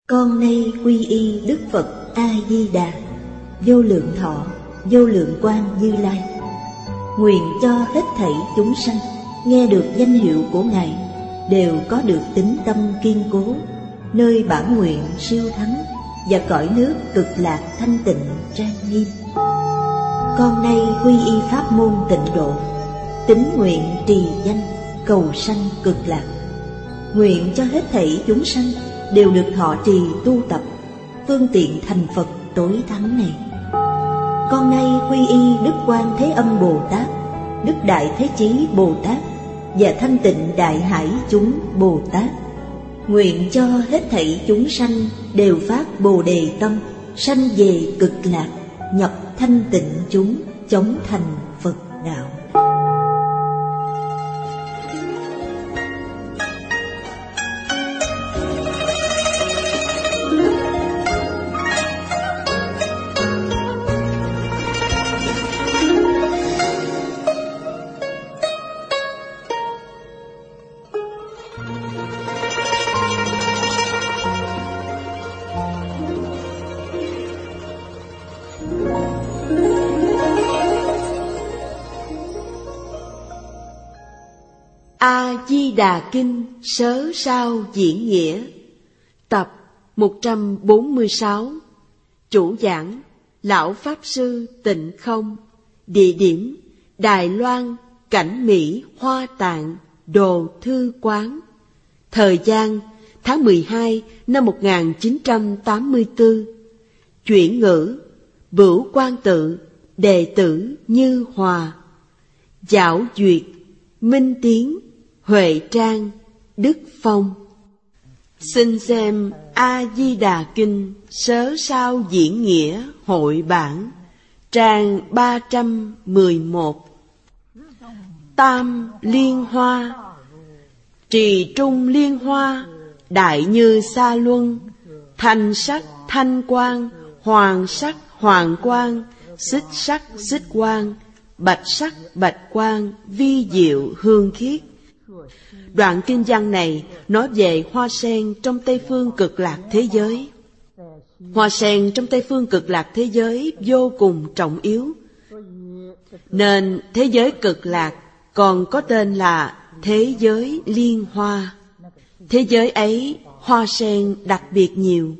Con nay quy y Đức Phật A-di-đà, vô lượng thọ, vô lượng quang Như Lai. Nguyện cho hết thảy chúng sanh nghe được danh hiệu của Ngài đều có được tín tâm kiên cố, nơi bản nguyện siêu thắng và cõi nước cực lạc thanh tịnh trang nghiêm. Con nay quy y pháp môn tịnh độ, tín nguyện trì danh cầu sanh cực lạc. Nguyện cho hết thảy chúng sanh đều được thọ trì tu tập phương tiện thành Phật tối thắng này. Con nay quy y Đức Quan Thế Âm Bồ Tát, Đức Đại Thế Chí Bồ Tát và Thanh Tịnh Đại Hải chúng Bồ Tát. Nguyện cho hết thảy chúng sanh đều phát Bồ Đề tâm, sanh về cực lạc, nhập thanh tịnh chúng, chóng thành Phật đạo. A-di-đà Kinh Sớ Sao Diễn Nghĩa. Tập 146. Chủ giảng Lão Pháp Sư Tịnh Không. Địa điểm Đài Loan, Cảnh Mỹ, Hoa Tạng, Đồ Thư Quán. Thời gian tháng 12 năm 1984. Chuyển ngữ Bửu Quan Tự, đệ tử Như Hòa. Giảo Duyệt, Minh Tiến, Huệ Trang, Đức Phong. Xin xem A-di-đà Kinh Sớ Sao Diễn Nghĩa hội bản, trang 311. Tam Liên Hoa. Trì trung liên hoa, đại như sa luân, thanh sắc thanh quang, hoàng sắc hoàng quang, xích sắc xích quang, bạch sắc bạch quang, vi diệu hương khiết. Đoạn kinh văn này nói về hoa sen trong Tây Phương Cực Lạc thế giới. Hoa sen trong Tây Phương Cực Lạc thế giới vô cùng trọng yếu, nên thế giới Cực Lạc còn có tên là thế giới liên hoa. Thế giới ấy hoa sen đặc biệt nhiều,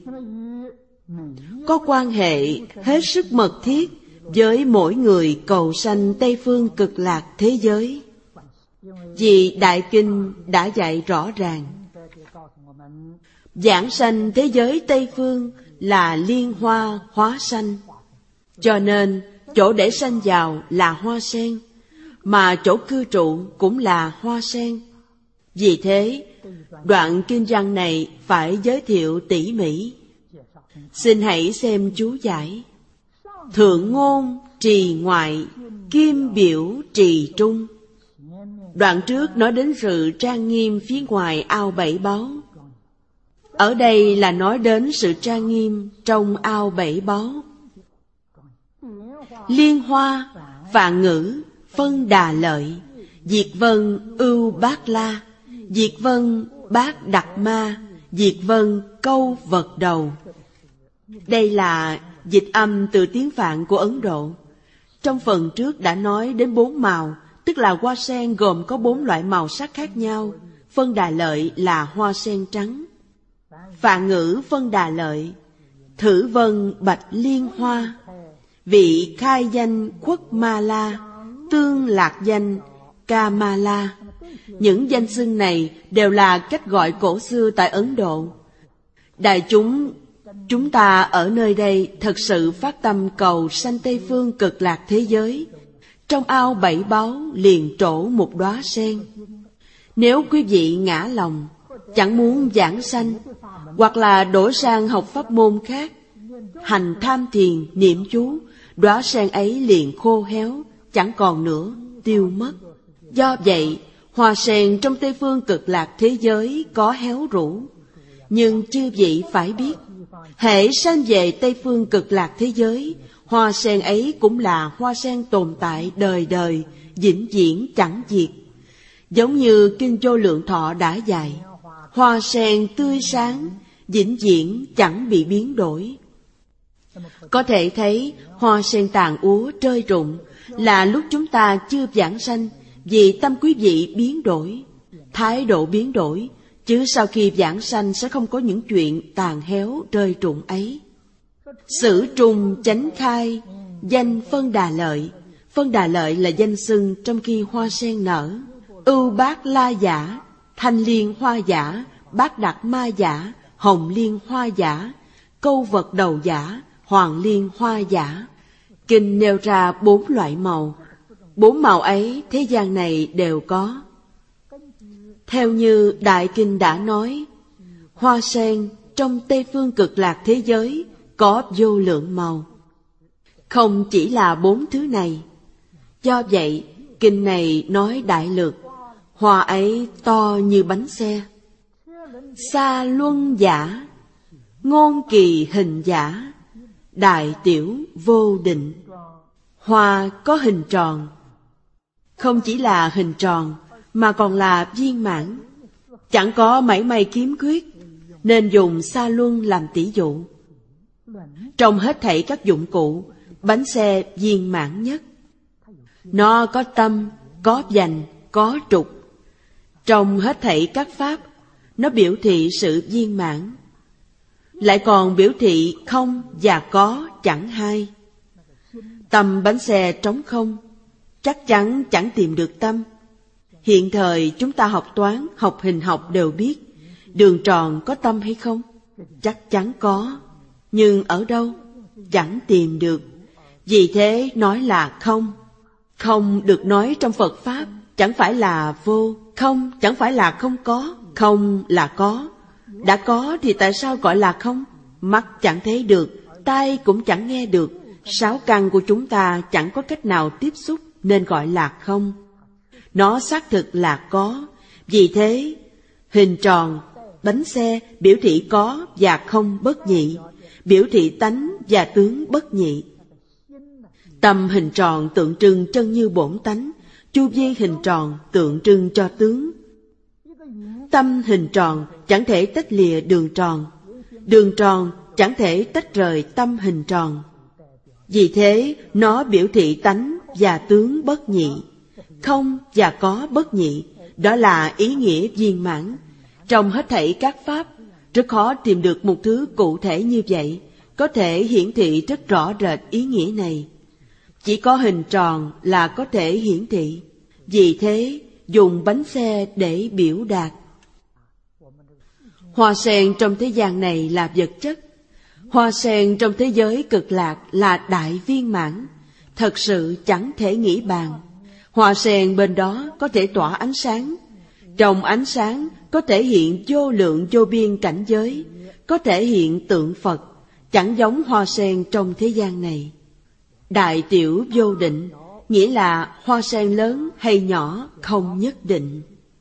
có quan hệ hết sức mật thiết với mỗi người cầu sanh Tây Phương Cực Lạc thế giới. Vì Đại Kinh đã dạy rõ ràng, giảng sanh thế giới Tây Phương là liên hoa hóa sanh, cho nên chỗ để sanh vào là hoa sen, mà chỗ cư trụ cũng là hoa sen. Vì thế, đoạn kinh văn này phải giới thiệu tỉ mỉ. Xin hãy xem chú giải. Thượng ngôn trì ngoại, kim biểu trì trung. Đoạn trước nói đến sự trang nghiêm phía ngoài ao bảy báu. Ở đây là nói đến sự trang nghiêm trong ao bảy báu. Liên hoa, Phạn ngữ, phân đà lợi, diệt vân ưu bát la, diệt vân bát đặc ma, diệt vân câu vật đầu. Đây là dịch âm từ tiếng Phạn của Ấn Độ. Trong phần trước đã nói đến 4 màu, tức là hoa sen gồm có 4 loại màu sắc khác nhau. Phân đà lợi là hoa sen trắng. Phạn ngữ phân đà lợi, thử vân bạch liên hoa, vị khai danh khuất ma la, tương lạc danh ca ma la. Những danh xưng này đều là cách gọi cổ xưa tại Ấn Độ. Đại chúng ta ở nơi đây thật sự phát tâm cầu sanh Tây Phương Cực Lạc thế giới. Trong ao bảy báu liền trổ một đóa sen. Nếu quý vị ngã lòng, chẳng muốn giảng sanh, hoặc là đổi sang học pháp môn khác, hành tham thiền niệm chú, đóa sen ấy liền khô héo, chẳng còn nữa, tiêu mất. Do vậy, hoa sen trong Tây Phương Cực Lạc thế giới có héo rũ. Nhưng chư vị phải biết, hễ sanh về Tây Phương Cực Lạc thế giới, hoa sen ấy cũng là hoa sen tồn tại đời đời, vĩnh viễn chẳng diệt. Giống như Kinh Vô Lượng Thọ đã dạy, hoa sen tươi sáng, vĩnh viễn chẳng bị biến đổi. Có thể thấy hoa sen tàn úa rơi rụng là lúc chúng ta chưa vãng sanh, vì tâm quý vị biến đổi, thái độ biến đổi, chứ sau khi vãng sanh sẽ không có những chuyện tàn héo rơi rụng ấy. Sử trùng chánh khai, danh phân đà lợi. Phân đà lợi là danh xưng trong khi hoa sen nở. Ưu bát la giả, thanh liên hoa giả, bát đặc ma giả, hồng liên hoa giả, câu vật đầu giả, hoàng liên hoa giả. Kinh nêu ra 4 loại màu. 4 màu ấy thế gian này đều có. Theo như Đại Kinh đã nói, hoa sen trong Tây Phương Cực Lạc thế giới có vô lượng màu. Không chỉ là 4 thứ này. Do vậy, kinh này nói đại lược, hoa ấy to như bánh xe. Sa luân giả, ngôn kỳ hình giả, đại tiểu vô định. Hoa có hình tròn, không chỉ là hình tròn mà còn là viên mãn, chẳng có mảy may khiếm khuyết, nên dùng sa luân làm tỷ dụ. Trong hết thảy các dụng cụ, bánh xe viên mãn nhất. Nó có tâm, có vành, có trục. Trong hết thảy các pháp, nó biểu thị sự viên mãn. Lại còn biểu thị không và có chẳng hai. Tâm bánh xe trống không, chắc chắn chẳng tìm được tâm. Hiện thời chúng ta học toán, học hình học đều biết, đường tròn có tâm hay không? Chắc chắn có, nhưng ở đâu? Chẳng tìm được. Vì thế nói là không. Không được nói trong Phật Pháp chẳng phải là vô, không chẳng phải là không có, không là có. Đã có thì tại sao gọi là không? Mắt chẳng thấy được, tai cũng chẳng nghe được, 6 căn của chúng ta chẳng có cách nào tiếp xúc nên gọi là không. Nó xác thực là có. Vì thế, hình tròn, bánh xe biểu thị có và không bất nhị, biểu thị tánh và tướng bất nhị. Tâm hình tròn tượng trưng chân như bổn tánh, chu vi hình tròn tượng trưng cho tướng. Tâm hình tròn chẳng thể tách lìa đường tròn, đường tròn chẳng thể tách rời tâm hình tròn. Vì thế, nó biểu thị tánh và tướng bất nhị, không và có bất nhị, đó là ý nghĩa viên mãn. Trong hết thảy các pháp, rất khó tìm được một thứ cụ thể như vậy, có thể hiển thị rất rõ rệt ý nghĩa này. Chỉ có hình tròn là có thể hiển thị. Vì thế, dùng bánh xe để biểu đạt. Hoa sen trong thế gian này là vật chất. Hoa sen trong thế giới cực lạc là đại viên mãn, thật sự chẳng thể nghĩ bàn. Hoa sen bên đó có thể tỏa ánh sáng. Trong ánh sáng có thể hiện vô lượng vô biên cảnh giới, có thể hiện tượng Phật, chẳng giống hoa sen trong thế gian này. Đại tiểu vô định, nghĩa là hoa sen lớn hay nhỏ không nhất định.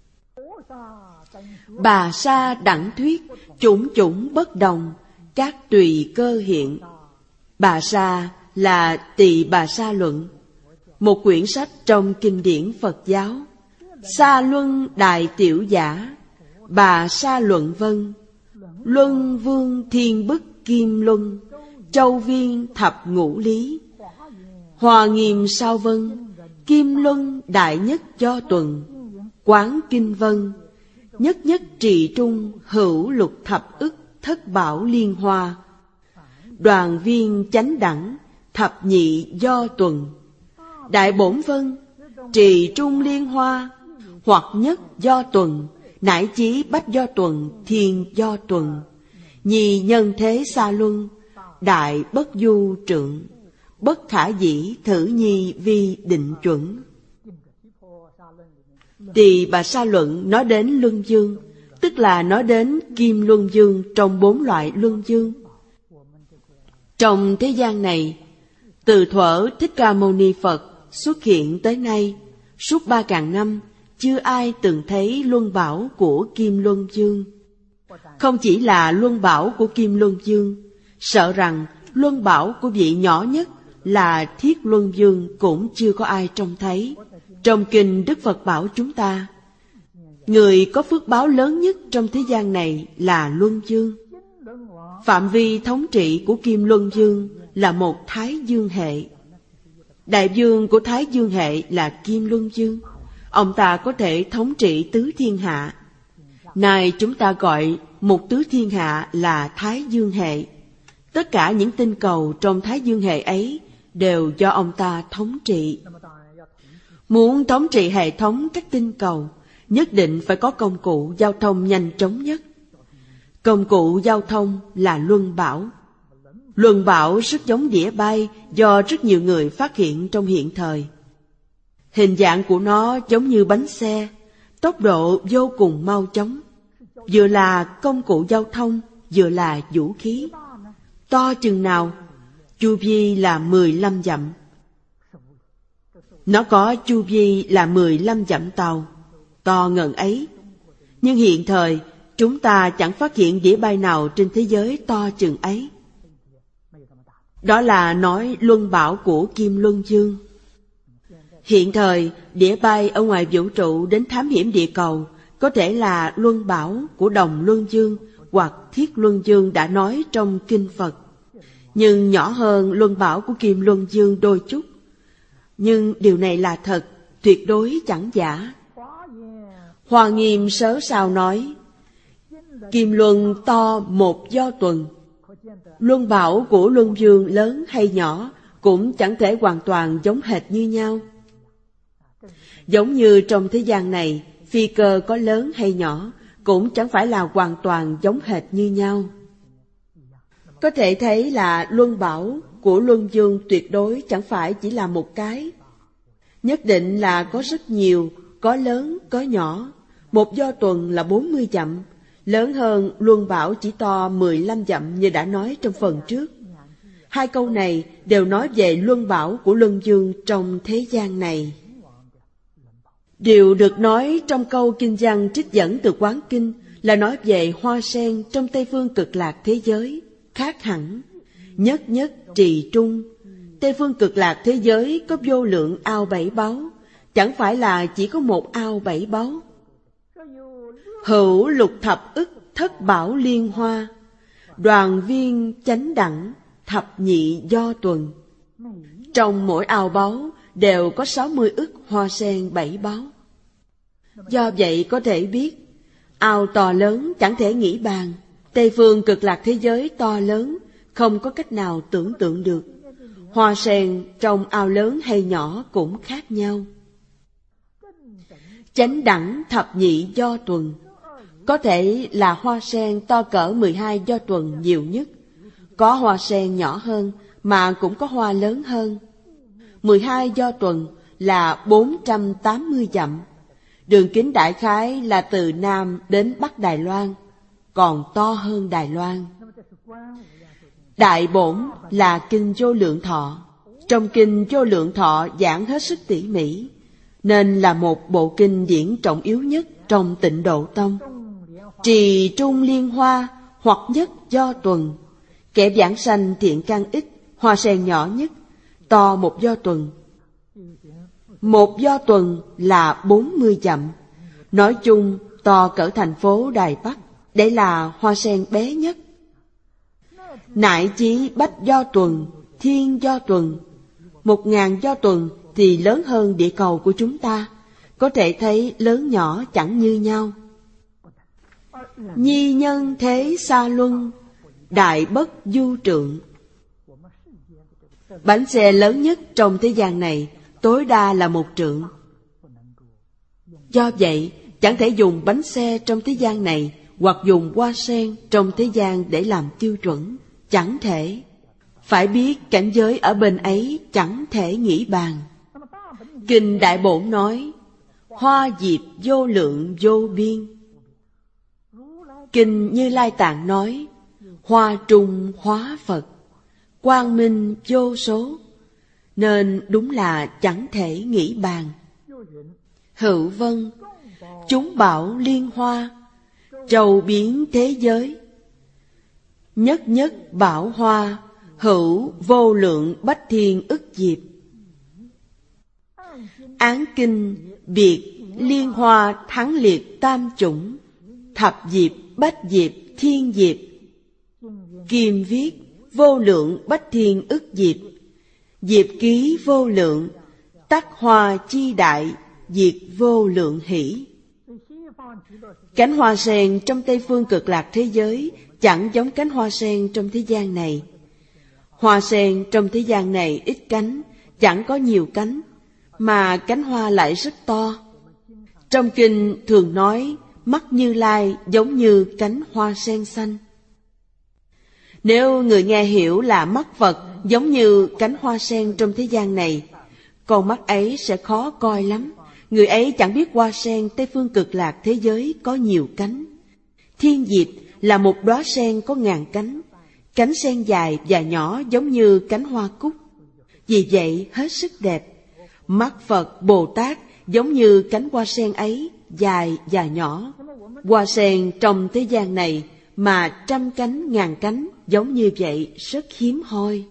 Bà sa đẳng thuyết, chủng chủng bất đồng, các tùy cơ hiện. Bà sa là Tỳ Bà Sa Luận, một quyển sách trong kinh điển Phật giáo. Sa luân đại tiểu giả, Bà Sa luận vân, luân vương thiên bức kim luân, châu viên thập ngũ lý. Hòa nghiêm sao vân, kim luân đại nhất do tuần, quán kinh vân, nhất nhất trì trung hữu lục thập ức thất bảo liên hoa. Đoàn viên chánh đẳng, thập nhị do tuần, đại bổn vân, trì trung liên hoa, hoặc nhất do tuần, nải chí bách do tuần, thiên do tuần. Nhi nhân thế xa luân, đại bất du trượng, bất khả dĩ thử nhi vi định chuẩn. Tỳ Bà Sa luận nói đến luân dương, tức là nói đến kim luân dương trong 4 loại luân dương. Trong thế gian này, từ thuở Thích Ca Mâu Ni Phật xuất hiện tới nay, suốt 3.000 năm, chưa ai từng thấy luân bảo của kim luân dương. Không chỉ là luân bảo của kim luân dương, sợ rằng luân bảo của vị nhỏ nhất là thiết luân dương cũng chưa có ai trông thấy. Trong kinh Đức Phật bảo chúng ta, người có phước báo lớn nhất trong thế gian này là luân dương. Phạm vi thống trị của Kim Luân Dương là một Thái Dương hệ. Đại vương của Thái Dương hệ là Kim Luân Dương. Ông ta có thể thống trị tứ thiên hạ. Nay chúng ta gọi một tứ thiên hạ là Thái Dương hệ. Tất cả những tinh cầu trong Thái Dương hệ ấy đều do ông ta thống trị. Muốn thống trị hệ thống các tinh cầu, nhất định phải có công cụ giao thông nhanh chóng nhất. Công cụ giao thông là luân bảo. Luân bảo rất giống đĩa bay do rất nhiều người phát hiện trong hiện thời. Hình dạng của nó giống như bánh xe, tốc độ vô cùng mau chóng. Vừa là công cụ giao thông, vừa là vũ khí. To chừng nào? Chu vi là 15 dặm. Nó có chu vi là 15 dặm tàu, to ngần ấy. Nhưng hiện thời, chúng ta chẳng phát hiện đĩa bay nào trên thế giới to chừng ấy. Đó là nói luân bảo của Kim Luân Dương. Hiện thời, đĩa bay ở ngoài vũ trụ đến thám hiểm địa cầu có thể là luân bảo của Đồng Luân Dương hoặc Thiết Luân Dương đã nói trong Kinh Phật, nhưng nhỏ hơn luân bảo của Kim Luân Dương đôi chút. Nhưng điều này là thật, tuyệt đối chẳng giả. Hoa Nghiêm Sớ Sao nói, Kim Luân to một do tuần. Luân bảo của Luân Dương lớn hay nhỏ cũng chẳng thể hoàn toàn giống hệt như nhau. Giống như trong thế gian này, phi cơ có lớn hay nhỏ cũng chẳng phải là hoàn toàn giống hệt như nhau. Có thể thấy là luân bảo của Luân Dương tuyệt đối chẳng phải chỉ là một cái. Nhất định là có rất nhiều, có lớn, có nhỏ. Một do tuần là 40 dặm, lớn hơn luân bảo chỉ to 15 dặm như đã nói trong phần trước. Hai câu này đều nói về luân bảo của Luân Dương trong thế gian này. Điều được nói trong câu kinh văn trích dẫn từ Quán Kinh là nói về hoa sen trong Tây Phương Cực Lạc thế giới, khác hẳn. Nhất nhất trì trung, Tây Phương Cực Lạc thế giới có vô lượng ao bảy báu, chẳng phải là chỉ có một ao bảy báu. Hữu lục thập ức thất bảo liên hoa, đoàn viên chánh đẳng thập nhị do tuần. Trong mỗi ao báu đều có 60 ức hoa sen bảy báu. Do vậy có thể biết, ao to lớn chẳng thể nghĩ bàn. Tây Phương Cực Lạc thế giới to lớn, không có cách nào tưởng tượng được. Hoa sen trong ao lớn hay nhỏ cũng khác nhau. Chánh đẳng thập nhị do tuần, có thể là hoa sen to cỡ 12 do tuần nhiều nhất. Có hoa sen nhỏ hơn mà cũng có hoa lớn hơn. 12 do tuần là 480 dặm. Đường kính đại khái là từ Nam đến Bắc Đài Loan, còn to hơn Đài Loan. Đại bổn là Kinh Vô Lượng Thọ. Trong Kinh Vô Lượng Thọ giảng hết sức tỉ mỉ, nên là một bộ kinh điển trọng yếu nhất trong Tịnh Độ Tông. Trì trung liên hoa, hoặc nhất do tuần. Kẻ giảng sanh thiện căn ít, hoa sen nhỏ nhất, to một do tuần. Một do tuần là 40 dặm. Nói chung to cỡ thành phố Đài Bắc, đây là hoa sen bé nhất. Nại chí bách do tuần, thiên do tuần. 1000 do tuần thì lớn hơn địa cầu của chúng ta. Có thể thấy lớn nhỏ chẳng như nhau. Nhi nhân thế xa luân, đại bất du trượng. Bánh xe lớn nhất trong thế gian này tối đa là 1 trượng. Do vậy, chẳng thể dùng bánh xe trong thế gian này hoặc dùng hoa sen trong thế gian để làm tiêu chuẩn. Chẳng thể. Phải biết cảnh giới ở bên ấy chẳng thể nghĩ bàn. Kinh Đại Bổn nói, hoa diệp vô lượng vô biên. Kinh Như Lai Tạng nói, hoa trung hóa Phật, quang minh vô số. Nên đúng là chẳng thể nghĩ bàn. Hữu vân, chúng bảo liên hoa, trầu biến thế giới. Nhất nhất bảo hoa, hữu vô lượng bách thiên ức diệp. Án kinh biệt liên hoa thắng liệt tam chủng, thập diệp bách diệp thiên diệp. Kim viết vô lượng bách thiên ức diệp, diệp ký vô lượng, tắc hoa chi đại, diệt vô lượng hỷ. Cánh hoa sen trong Tây Phương Cực Lạc thế giới chẳng giống cánh hoa sen trong thế gian này. Hoa sen trong thế gian này ít cánh, chẳng có nhiều cánh, mà cánh hoa lại rất to. Trong kinh thường nói mắt Như Lai giống như cánh hoa sen xanh. Nếu người nghe hiểu là mắt Phật giống như cánh hoa sen trong thế gian này, con mắt ấy sẽ khó coi lắm. Người ấy chẳng biết hoa sen Tây Phương Cực Lạc thế giới có nhiều cánh. Thiên diệp là một đóa sen có ngàn cánh, cánh sen dài và nhỏ giống như cánh hoa cúc. Vì vậy hết sức đẹp. Mắt Phật Bồ Tát giống như cánh hoa sen ấy, dài và nhỏ. Hoa sen trong thế gian này mà trăm cánh ngàn cánh giống như vậy rất hiếm hoi.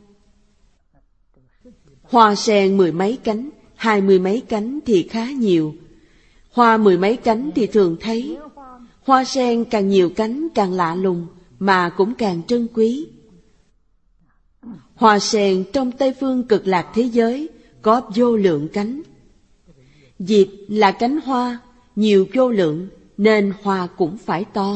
Hoa sen 10 mấy cánh, 20 mấy cánh thì khá nhiều. Hoa 10 mấy cánh thì thường thấy. Hoa sen càng nhiều cánh càng lạ lùng, mà cũng càng trân quý. Hoa sen trong Tây Phương Cực Lạc thế giới có vô lượng cánh. Diệp là cánh hoa, nhiều vô lượng, nên hoa cũng phải to.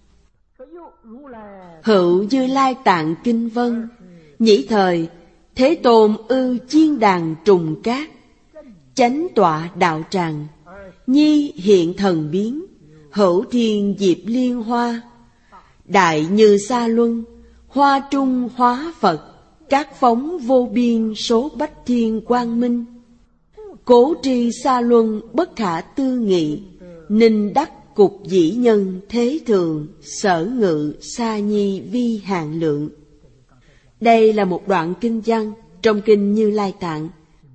Hữu Như Lai Tạng Kinh Vân, nhĩ thời, Thế Tôn ư chiên đàn trùng cát, chánh tọa đạo tràng, nhi hiện thần biến, hữu thiên diệp liên hoa, đại như sa luân, hoa trung hóa Phật, các phóng vô biên số bách thiên quang minh. Cố tri sa luân bất khả tư nghị, ninh đắc cục dĩ nhân thế thường, sở ngự sa nhi vi hạn lượng. Đây là một đoạn kinh văn trong kinh Như Lai Tạng,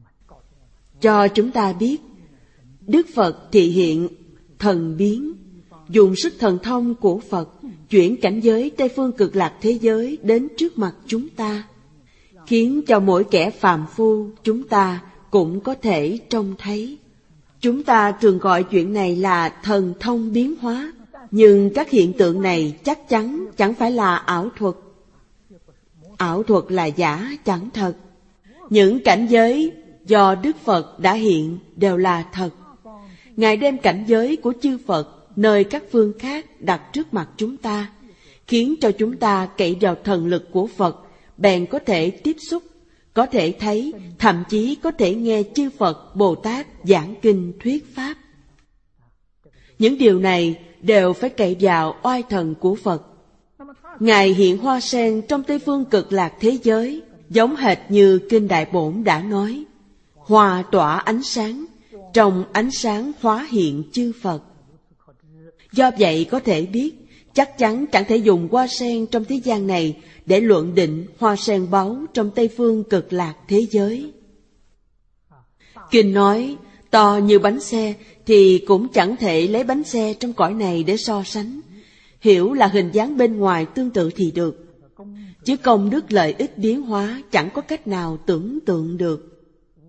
cho chúng ta biết Đức Phật thị hiện thần biến, dùng sức thần thông của Phật chuyển cảnh giới Tây Phương Cực Lạc thế giới đến trước mặt chúng ta, khiến cho mỗi kẻ phàm phu chúng ta cũng có thể trông thấy. Chúng ta thường gọi chuyện này là thần thông biến hóa, nhưng các hiện tượng này chắc chắn chẳng phải là ảo thuật. Ảo thuật là giả chẳng thật. Những cảnh giới do Đức Phật đã hiện đều là thật. Ngài đem cảnh giới của chư Phật nơi các phương khác đặt trước mặt chúng ta, khiến cho chúng ta cậy vào thần lực của Phật, bèn có thể tiếp xúc, có thể thấy, thậm chí có thể nghe chư Phật Bồ Tát giảng kinh thuyết pháp. Những điều này đều phải cậy vào oai thần của Phật. Ngài hiện hoa sen trong Tây Phương Cực Lạc thế giới, giống hệt như kinh Đại Bổn đã nói, hoa tỏa ánh sáng, trong ánh sáng hóa hiện chư Phật. Do vậy có thể biết, chắc chắn chẳng thể dùng hoa sen trong thế gian này để luận định hoa sen báu trong Tây Phương Cực Lạc thế giới. Kinh nói, to như bánh xe thì cũng chẳng thể lấy bánh xe trong cõi này để so sánh. Hiểu là hình dáng bên ngoài tương tự thì được, chứ công đức lợi ích biến hóa chẳng có cách nào tưởng tượng được.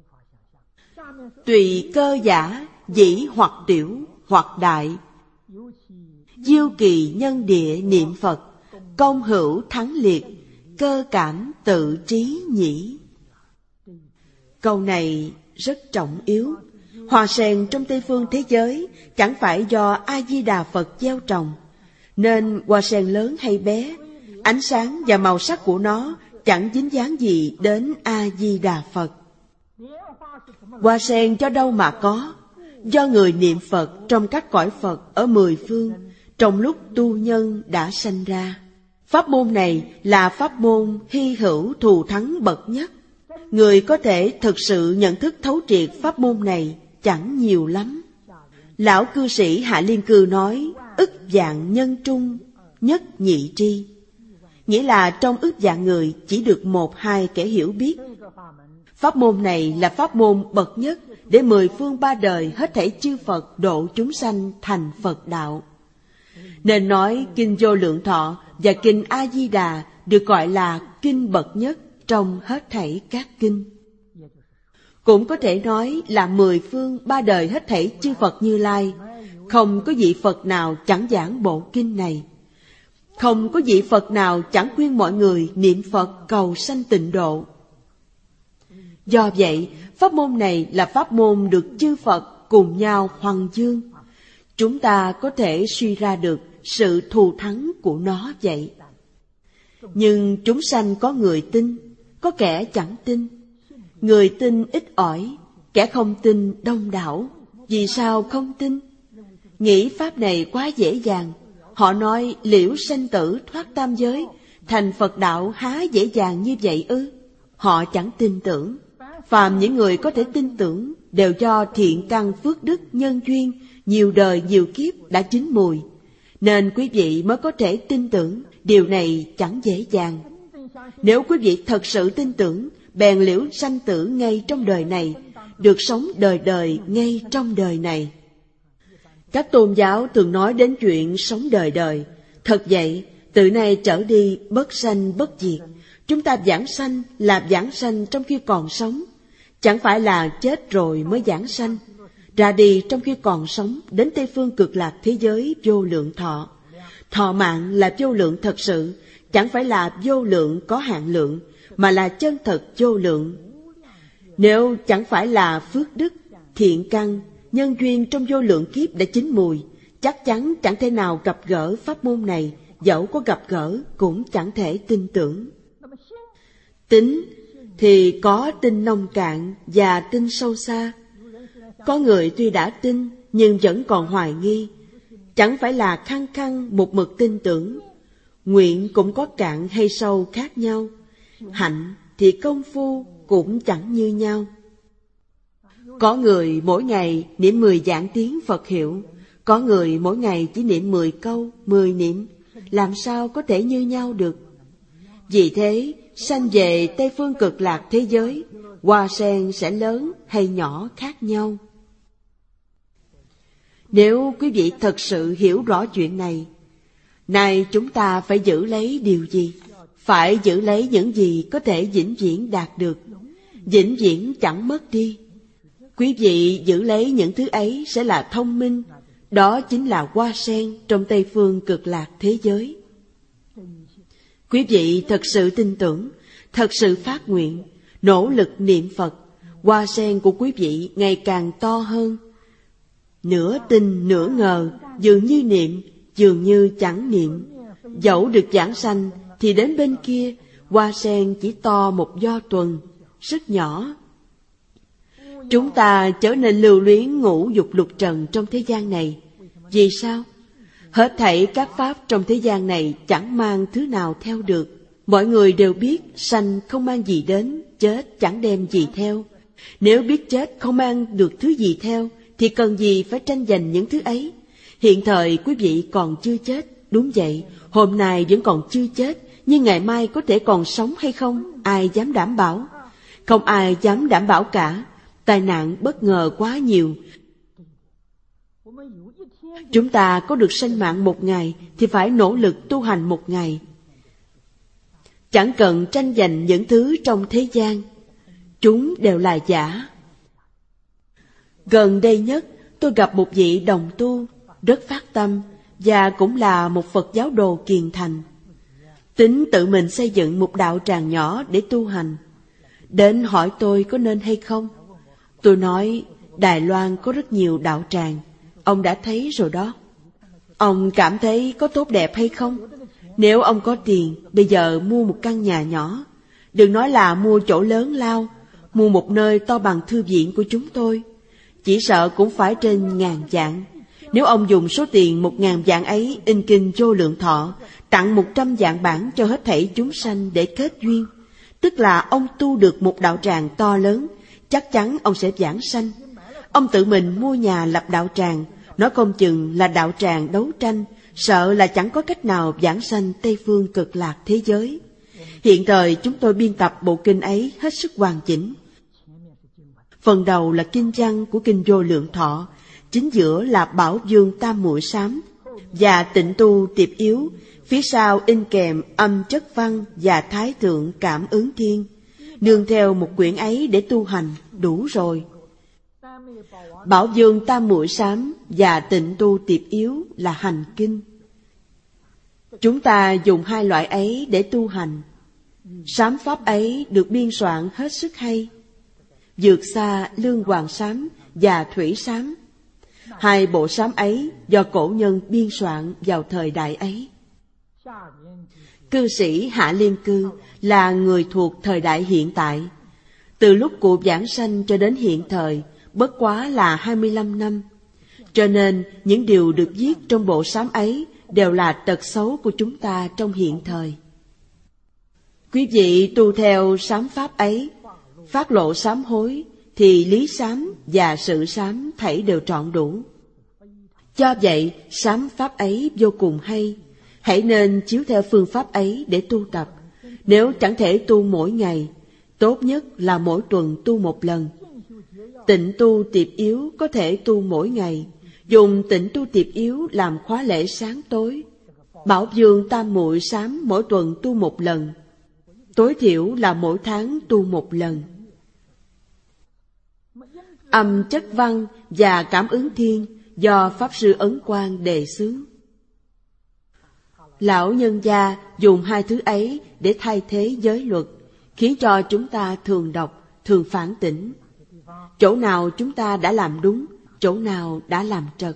Tùy cơ giả, dĩ hoặc tiểu, hoặc đại, diêu kỳ nhân địa niệm Phật, công hữu thắng liệt, cơ cảm tự trí nhĩ. Câu này rất trọng yếu. Hoa sen trong Tây Phương thế giới chẳng phải do A-di-đà Phật gieo trồng, nên hoa sen lớn hay bé, ánh sáng và màu sắc của nó chẳng dính dáng gì đến A-di-đà Phật. Hoa sen do đâu mà có? Do người niệm Phật trong các cõi Phật ở 10 phương, trong lúc tu nhân đã sanh ra. Pháp môn này là pháp môn hy hữu thù thắng bậc nhất. Người có thể thực sự nhận thức thấu triệt pháp môn này chẳng nhiều lắm. Lão cư sĩ Hạ Liên Cư nói, ức vạn nhân trung, nhất nhị tri. Nghĩa là trong ức vạn người chỉ được 1-2 kẻ hiểu biết. Pháp môn này là pháp môn bậc nhất để 10 phương 3 đời hết thảy chư Phật độ chúng sanh thành Phật đạo. Nên nói kinh Vô Lượng Thọ và kinh A Di Đà được gọi là kinh bậc nhất trong hết thảy các kinh. Cũng có thể nói là 10 phương 3 đời hết thảy chư Phật Như Lai, không có vị Phật nào chẳng giảng bộ kinh này. Không có vị Phật nào chẳng khuyên mọi người niệm Phật cầu sanh tịnh độ. Do vậy, pháp môn này là pháp môn được chư Phật cùng nhau hoằng dương. Chúng ta có thể suy ra được sự thù thắng của nó vậy. Nhưng chúng sanh có người tin, có kẻ chẳng tin. Người tin ít ỏi, kẻ không tin đông đảo. Vì sao không tin? Nghĩ pháp này quá dễ dàng. Họ nói liễu sanh tử thoát tam giới, thành Phật đạo há dễ dàng như vậy ư? Họ chẳng tin tưởng. Phàm những người có thể tin tưởng đều do thiện căn phước đức nhân duyên nhiều đời nhiều kiếp đã chín mùi, nên quý vị mới có thể tin tưởng. Điều này chẳng dễ dàng. Nếu quý vị thật sự tin tưởng, bèn liễu sanh tử ngay trong đời này, được sống đời đời ngay trong đời này. Các tôn giáo thường nói đến chuyện sống đời đời. Thật vậy, từ nay trở đi bất sanh bất diệt. Chúng ta vãng sanh là vãng sanh trong khi còn sống, chẳng phải là chết rồi mới vãng sanh. Ra đi trong khi còn sống, đến Tây Phương Cực Lạc thế giới vô lượng thọ. Thọ mạng là vô lượng thật sự, chẳng phải là vô lượng có hạn lượng, mà là chân thật vô lượng. Nếu chẳng phải là phước đức, thiện căn, nhân duyên trong vô lượng kiếp đã chín mùi, chắc chắn chẳng thể nào gặp gỡ pháp môn này, dẫu có gặp gỡ cũng chẳng thể tin tưởng. Tính thì có tin nông cạn và tin sâu xa. Có người tuy đã tin nhưng vẫn còn hoài nghi, chẳng phải là khăng khăng một mực tin tưởng. Nguyện cũng có cạn hay sâu khác nhau, hạnh thì công phu cũng chẳng như nhau. Có người mỗi ngày niệm 10 vạn tiếng Phật hiệu, có người mỗi ngày chỉ niệm 10 câu, 10 niệm, làm sao có thể như nhau được? Vì thế, sanh về Tây Phương Cực Lạc thế giới, hoa sen sẽ lớn hay nhỏ khác nhau. Nếu quý vị thật sự hiểu rõ chuyện này, nay chúng ta phải giữ lấy điều gì? Phải giữ lấy những gì có thể vĩnh viễn đạt được, vĩnh viễn chẳng mất đi. Quý vị giữ lấy những thứ ấy sẽ là thông minh, đó chính là hoa sen trong Tây Phương Cực Lạc thế giới. Quý vị thật sự tin tưởng, thật sự phát nguyện, nỗ lực niệm Phật, hoa sen của quý vị ngày càng to hơn. Nửa tin nửa ngờ, dường như niệm, dường như chẳng niệm. Dẫu được giảng sanh thì đến bên kia, hoa sen chỉ to một do tuần, rất nhỏ. Chúng ta trở nên lưu luyến ngũ dục lục trần trong thế gian này. Vì sao? Hết thảy các pháp trong thế gian này chẳng mang thứ nào theo được. Mọi người đều biết sanh không mang gì đến, chết chẳng đem gì theo. Nếu biết chết không mang được thứ gì theo, thì cần gì phải tranh giành những thứ ấy? Hiện thời quý vị còn chưa chết, đúng vậy, hôm nay vẫn còn chưa chết, nhưng ngày mai có thể còn sống hay không, ai dám đảm bảo? Không ai dám đảm bảo cả. Tai nạn bất ngờ quá nhiều. Chúng ta có được sanh mạng một ngày thì phải nỗ lực tu hành một ngày. Chẳng cần tranh giành những thứ trong thế gian, chúng đều là giả. Gần đây nhất, tôi gặp một vị đồng tu, rất phát tâm, và cũng là một Phật giáo đồ kiền thành. Tính tự mình xây dựng một đạo tràng nhỏ để tu hành. Đến hỏi tôi có nên hay không. Tôi nói, Đài Loan có rất nhiều đạo tràng, ông đã thấy rồi đó. Ông cảm thấy có tốt đẹp hay không? Nếu ông có tiền, bây giờ mua một căn nhà nhỏ. Đừng nói là mua chỗ lớn lao, mua một nơi to bằng thư viện của chúng tôi. Chỉ sợ cũng phải trên 1000 vạn. Nếu ông dùng số tiền 1000 vạn ấy in kinh vô lượng thọ, tặng 100 vạn bản cho hết thảy chúng sanh để kết duyên, tức là ông tu được một đạo tràng to lớn, chắc chắn ông sẽ vãng sanh. Ông tự mình mua nhà lập đạo tràng, nói không chừng là đạo tràng đấu tranh, sợ là chẳng có cách nào vãng sanh Tây Phương Cực Lạc thế giới. Hiện thời chúng tôi biên tập bộ kinh ấy hết sức hoàn chỉnh. Phần đầu là kinh văn của kinh Vô Lượng Thọ, chính giữa là Bảo Dương Tam Muội Sám và Tịnh Tu Tiệp Yếu, phía sau in kèm Âm Chất Văn và Thái Thượng Cảm Ứng Thiên. Nương theo một quyển ấy để tu hành, đủ rồi. Bảo Dương Tam Muội Sám và Tịnh Tu Tiệp Yếu là hành kinh. Chúng ta dùng hai loại ấy để tu hành. Sám pháp ấy được biên soạn hết sức hay, vượt xa Lương Hoàng Sám và Thủy Sám. Hai bộ sám ấy do cổ nhân biên soạn vào thời đại ấy. Cư sĩ Hạ Liên Cư là người thuộc thời đại hiện tại. Từ lúc cụ giảng sanh cho đến hiện thời, bất quá là 25 năm. Cho nên, những điều được viết trong bộ sám ấy đều là tật xấu của chúng ta trong hiện thời. Quý vị tu theo sám pháp ấy, phát lộ sám hối, thì lý sám và sự sám thảy đều trọn đủ. Do vậy, sám pháp ấy vô cùng hay. Hãy nên chiếu theo phương pháp ấy để tu tập. Nếu chẳng thể tu mỗi ngày, tốt nhất là mỗi tuần tu một lần. Tịnh tu tiệp yếu có thể tu mỗi ngày. Dùng tịnh tu tiệp yếu làm khóa lễ sáng tối. Bảo Dương Tam Muội sám mỗi tuần tu một lần. Tối thiểu là mỗi tháng tu một lần. Âm chất văn và cảm ứng thiên do Pháp Sư Ấn Quang đề xướng. Lão nhân gia dùng hai thứ ấy để thay thế giới luật, khiến cho chúng ta thường đọc, thường phản tỉnh. Chỗ nào chúng ta đã làm đúng, chỗ nào đã làm trật.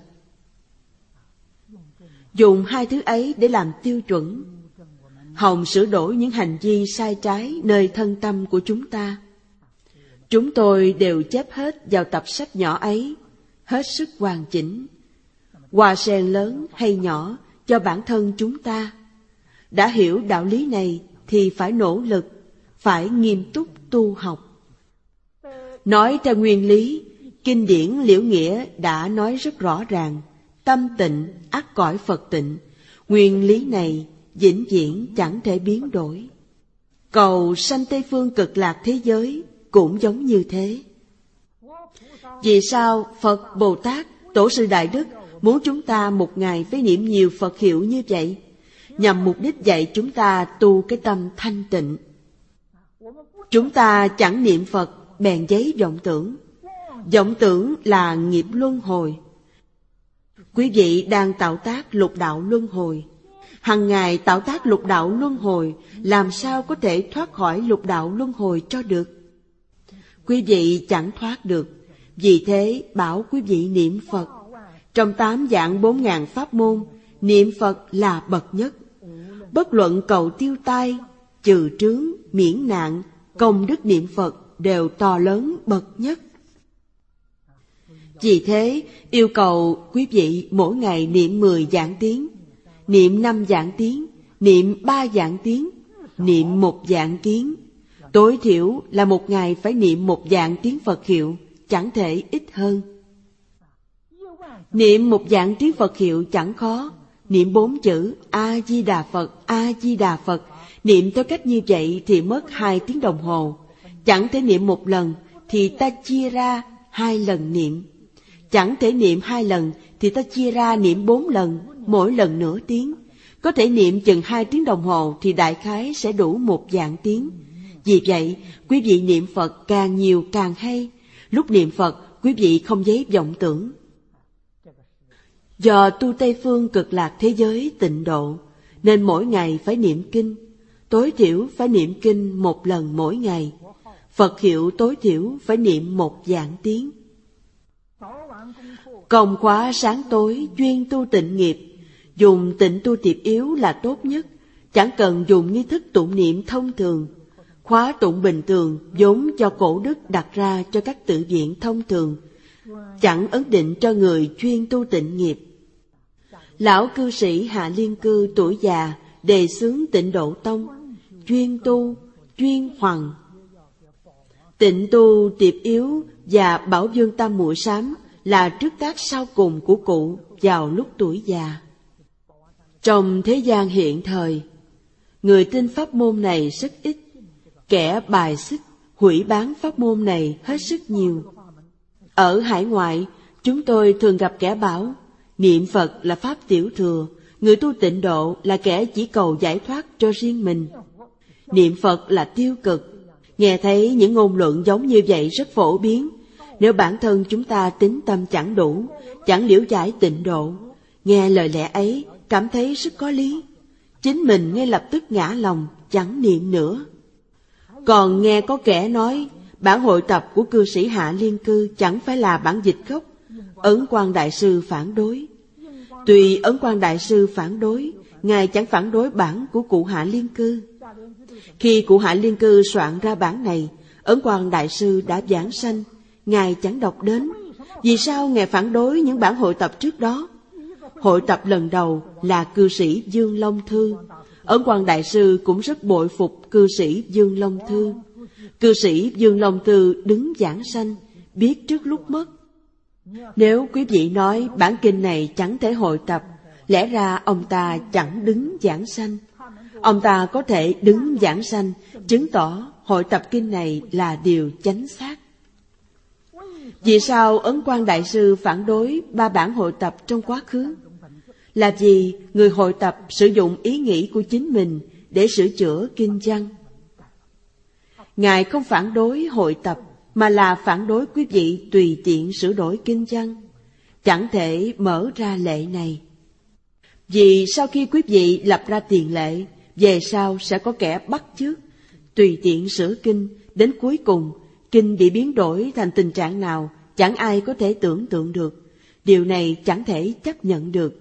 Dùng hai thứ ấy để làm tiêu chuẩn, hòng sửa đổi những hành vi sai trái nơi thân tâm của chúng ta. Chúng tôi đều chép hết vào tập sách nhỏ ấy, hết sức hoàn chỉnh. Hoa sen lớn hay nhỏ cho bản thân chúng ta. Đã hiểu đạo lý này thì phải nỗ lực, phải nghiêm túc tu học. Nói theo nguyên lý, kinh điển Liễu Nghĩa đã nói rất rõ ràng, tâm tịnh ắt cõi Phật tịnh. Nguyên lý này vĩnh viễn chẳng thể biến đổi. Cầu sanh Tây Phương Cực Lạc thế giới cũng giống như thế. Vì sao Phật, Bồ Tát, Tổ sư Đại Đức muốn chúng ta một ngày phải niệm nhiều Phật hiệu như vậy? Nhằm mục đích dạy chúng ta tu cái tâm thanh tịnh. Chúng ta chẳng niệm Phật bèn giấy vọng tưởng. Vọng tưởng là nghiệp luân hồi. Quý vị đang tạo tác lục đạo luân hồi. Hằng ngày tạo tác lục đạo luân hồi, làm sao có thể thoát khỏi lục đạo luân hồi cho được? Quý vị chẳng thoát được. Vì thế bảo quý vị niệm Phật. Trong 8 vạn 4.000 pháp môn, niệm Phật là bậc nhất. Bất luận cầu tiêu tai, trừ trướng, miễn nạn, công đức niệm Phật đều to lớn bậc nhất. Vì thế, yêu cầu quý vị mỗi ngày niệm 10 vạn tiếng, niệm 5 vạn tiếng, niệm 3 vạn tiếng, niệm 1 vạn tiếng. Tối thiểu là một ngày phải niệm 1 vạn tiếng Phật hiệu, chẳng thể ít hơn. Niệm 1 vạn tiếng Phật hiệu chẳng khó. Niệm 4 chữ A-di-đà Phật, A-di-đà Phật. Niệm theo cách như vậy thì mất 2 tiếng đồng hồ. Chẳng thể niệm 1 lần thì ta chia ra 2 lần niệm. Chẳng thể niệm 2 lần thì ta chia ra niệm 4 lần, mỗi lần nửa tiếng. Có thể niệm chừng 2 tiếng đồng hồ thì đại khái sẽ đủ 1 vạn tiếng. Vì vậy, quý vị niệm Phật càng nhiều càng hay. Lúc niệm Phật, quý vị không giấy vọng tưởng. Do tu Tây Phương Cực Lạc thế giới tịnh độ, nên mỗi ngày phải niệm kinh. Tối thiểu phải niệm kinh 1 lần mỗi ngày. Phật hiệu tối thiểu phải niệm 1 vạn tiếng. Công khóa sáng tối chuyên tu tịnh nghiệp, dùng tịnh tu tiệp yếu là tốt nhất. Chẳng cần dùng nghi thức tụng niệm thông thường. Khóa tụng bình thường vốn cho cổ đức đặt ra cho các tự viện thông thường, chẳng ấn định cho người chuyên tu tịnh nghiệp. Lão cư sĩ Hạ Liên Cư tuổi già đề xướng Tịnh Độ Tông, chuyên tu, chuyên hoằng. Tịnh tu tiệp yếu và Bảo Dương Tam Muội sám là trước tác sau cùng của cụ vào lúc tuổi già. Trong thế gian hiện thời, người tin pháp môn này rất ít. Kẻ bài xích, hủy bán pháp môn này hết sức nhiều. Ở hải ngoại, chúng tôi thường gặp kẻ bảo, niệm Phật là pháp tiểu thừa, người tu tịnh độ là kẻ chỉ cầu giải thoát cho riêng mình. Niệm Phật là tiêu cực. Nghe thấy những ngôn luận giống như vậy rất phổ biến. Nếu bản thân chúng ta tín tâm chẳng đủ, chẳng liễu giải tịnh độ, nghe lời lẽ ấy cảm thấy rất có lý. chính mình ngay lập tức ngã lòng, chẳng niệm nữa. Còn nghe có kẻ nói, bản hội tập của cư sĩ Hạ Liên Cư chẳng phải là bản dịch gốc, Ấn Quang Đại Sư phản đối. Tuy Ấn Quang Đại Sư phản đối, Ngài chẳng phản đối bản của cụ Hạ Liên Cư. Khi cụ Hạ Liên Cư soạn ra bản này, Ấn Quang Đại Sư đã giảng sanh, Ngài chẳng đọc đến. Vì sao Ngài phản đối những bản hội tập trước đó? Hội tập lần đầu là cư sĩ Dương Long Thư. Ấn Quang Đại Sư cũng rất bội phục cư sĩ Dương Long Thư. Cư sĩ Dương Long Thư đứng giảng sanh, biết trước lúc mất. Nếu quý vị nói bản kinh này chẳng thể hội tập, lẽ ra ông ta chẳng đứng giảng sanh. Ông ta có thể đứng giảng sanh, chứng tỏ hội tập kinh này là điều chánh xác. Vì sao Ấn Quang Đại Sư phản đối 3 bản hội tập trong quá khứ? Là vì người hội tập sử dụng ý nghĩ của chính mình để sửa chữa kinh văn. Ngài không phản đối hội tập, mà là phản đối quý vị tùy tiện sửa đổi kinh văn. Chẳng thể mở ra lệ này. Vì sau khi quý vị lập ra tiền lệ, về sau sẽ có kẻ bắt chước, tùy tiện sửa kinh, đến cuối cùng, kinh bị biến đổi thành tình trạng nào, chẳng ai có thể tưởng tượng được. Điều này chẳng thể chấp nhận được.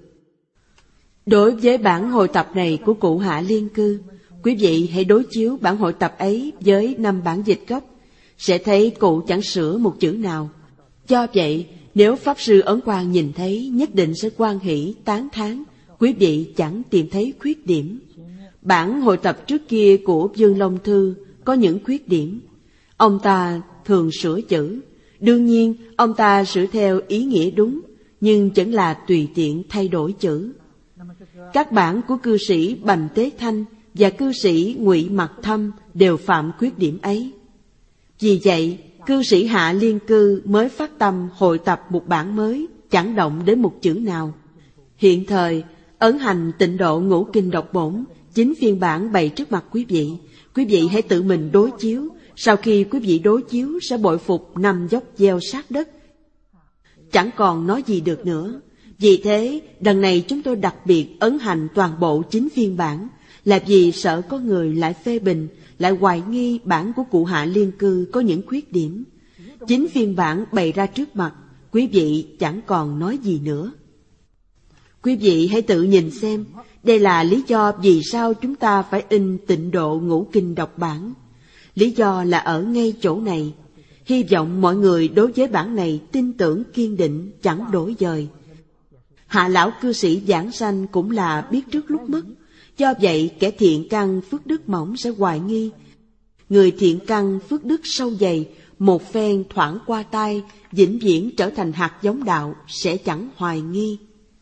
Đối với bản hội tập này của cụ Hạ Liên Cư, quý vị hãy đối chiếu bản hội tập ấy với 5 bản dịch gốc, sẽ thấy cụ chẳng sửa một chữ nào. Do vậy, nếu Pháp Sư Ấn Quang nhìn thấy, nhất định sẽ hoan hỷ, tán thán, quý vị chẳng tìm thấy khuyết điểm. Bản hội tập trước kia của Dương Long Thư có những khuyết điểm. Ông ta thường sửa chữ. Đương nhiên, ông ta sửa theo ý nghĩa đúng, nhưng vẫn là tùy tiện thay đổi chữ. Các bản của cư sĩ Bành Tế Thanh và cư sĩ Ngụy Mặc Thâm đều phạm khuyết điểm ấy. Vì vậy, cư sĩ Hạ Liên Cư mới phát tâm hội tập một bản mới, chẳng động đến một chữ nào. Hiện thời, Ấn Hành Tịnh Độ Ngũ Kinh Độc Bổn, 9 phiên bản bày trước mặt quý vị hãy tự mình đối chiếu. Sau khi quý vị đối chiếu sẽ bội phục nằm dốc gieo sát đất, chẳng còn nói gì được nữa. Vì thế, lần này chúng tôi đặc biệt ấn hành toàn bộ 9 phiên bản, là vì sợ có người lại phê bình, lại hoài nghi bản của cụ Hạ Liên Cư có những khuyết điểm. 9 phiên bản bày ra trước mặt, quý vị chẳng còn nói gì nữa. Quý vị hãy tự nhìn xem, đây là lý do vì sao chúng ta phải in Tịnh Độ Ngũ Kinh độc bản. Lý do là ở ngay chỗ này. Hy vọng mọi người đối với bản này tin tưởng kiên định, chẳng đổi dời. Hạ lão cư sĩ giảng sanh cũng là biết trước lúc mất. Do vậy, kẻ thiện căn phước đức mỏng sẽ hoài nghi. Người thiện căn phước đức sâu dày, một phen thoảng qua tai, vĩnh viễn trở thành hạt giống đạo, sẽ chẳng hoài nghi.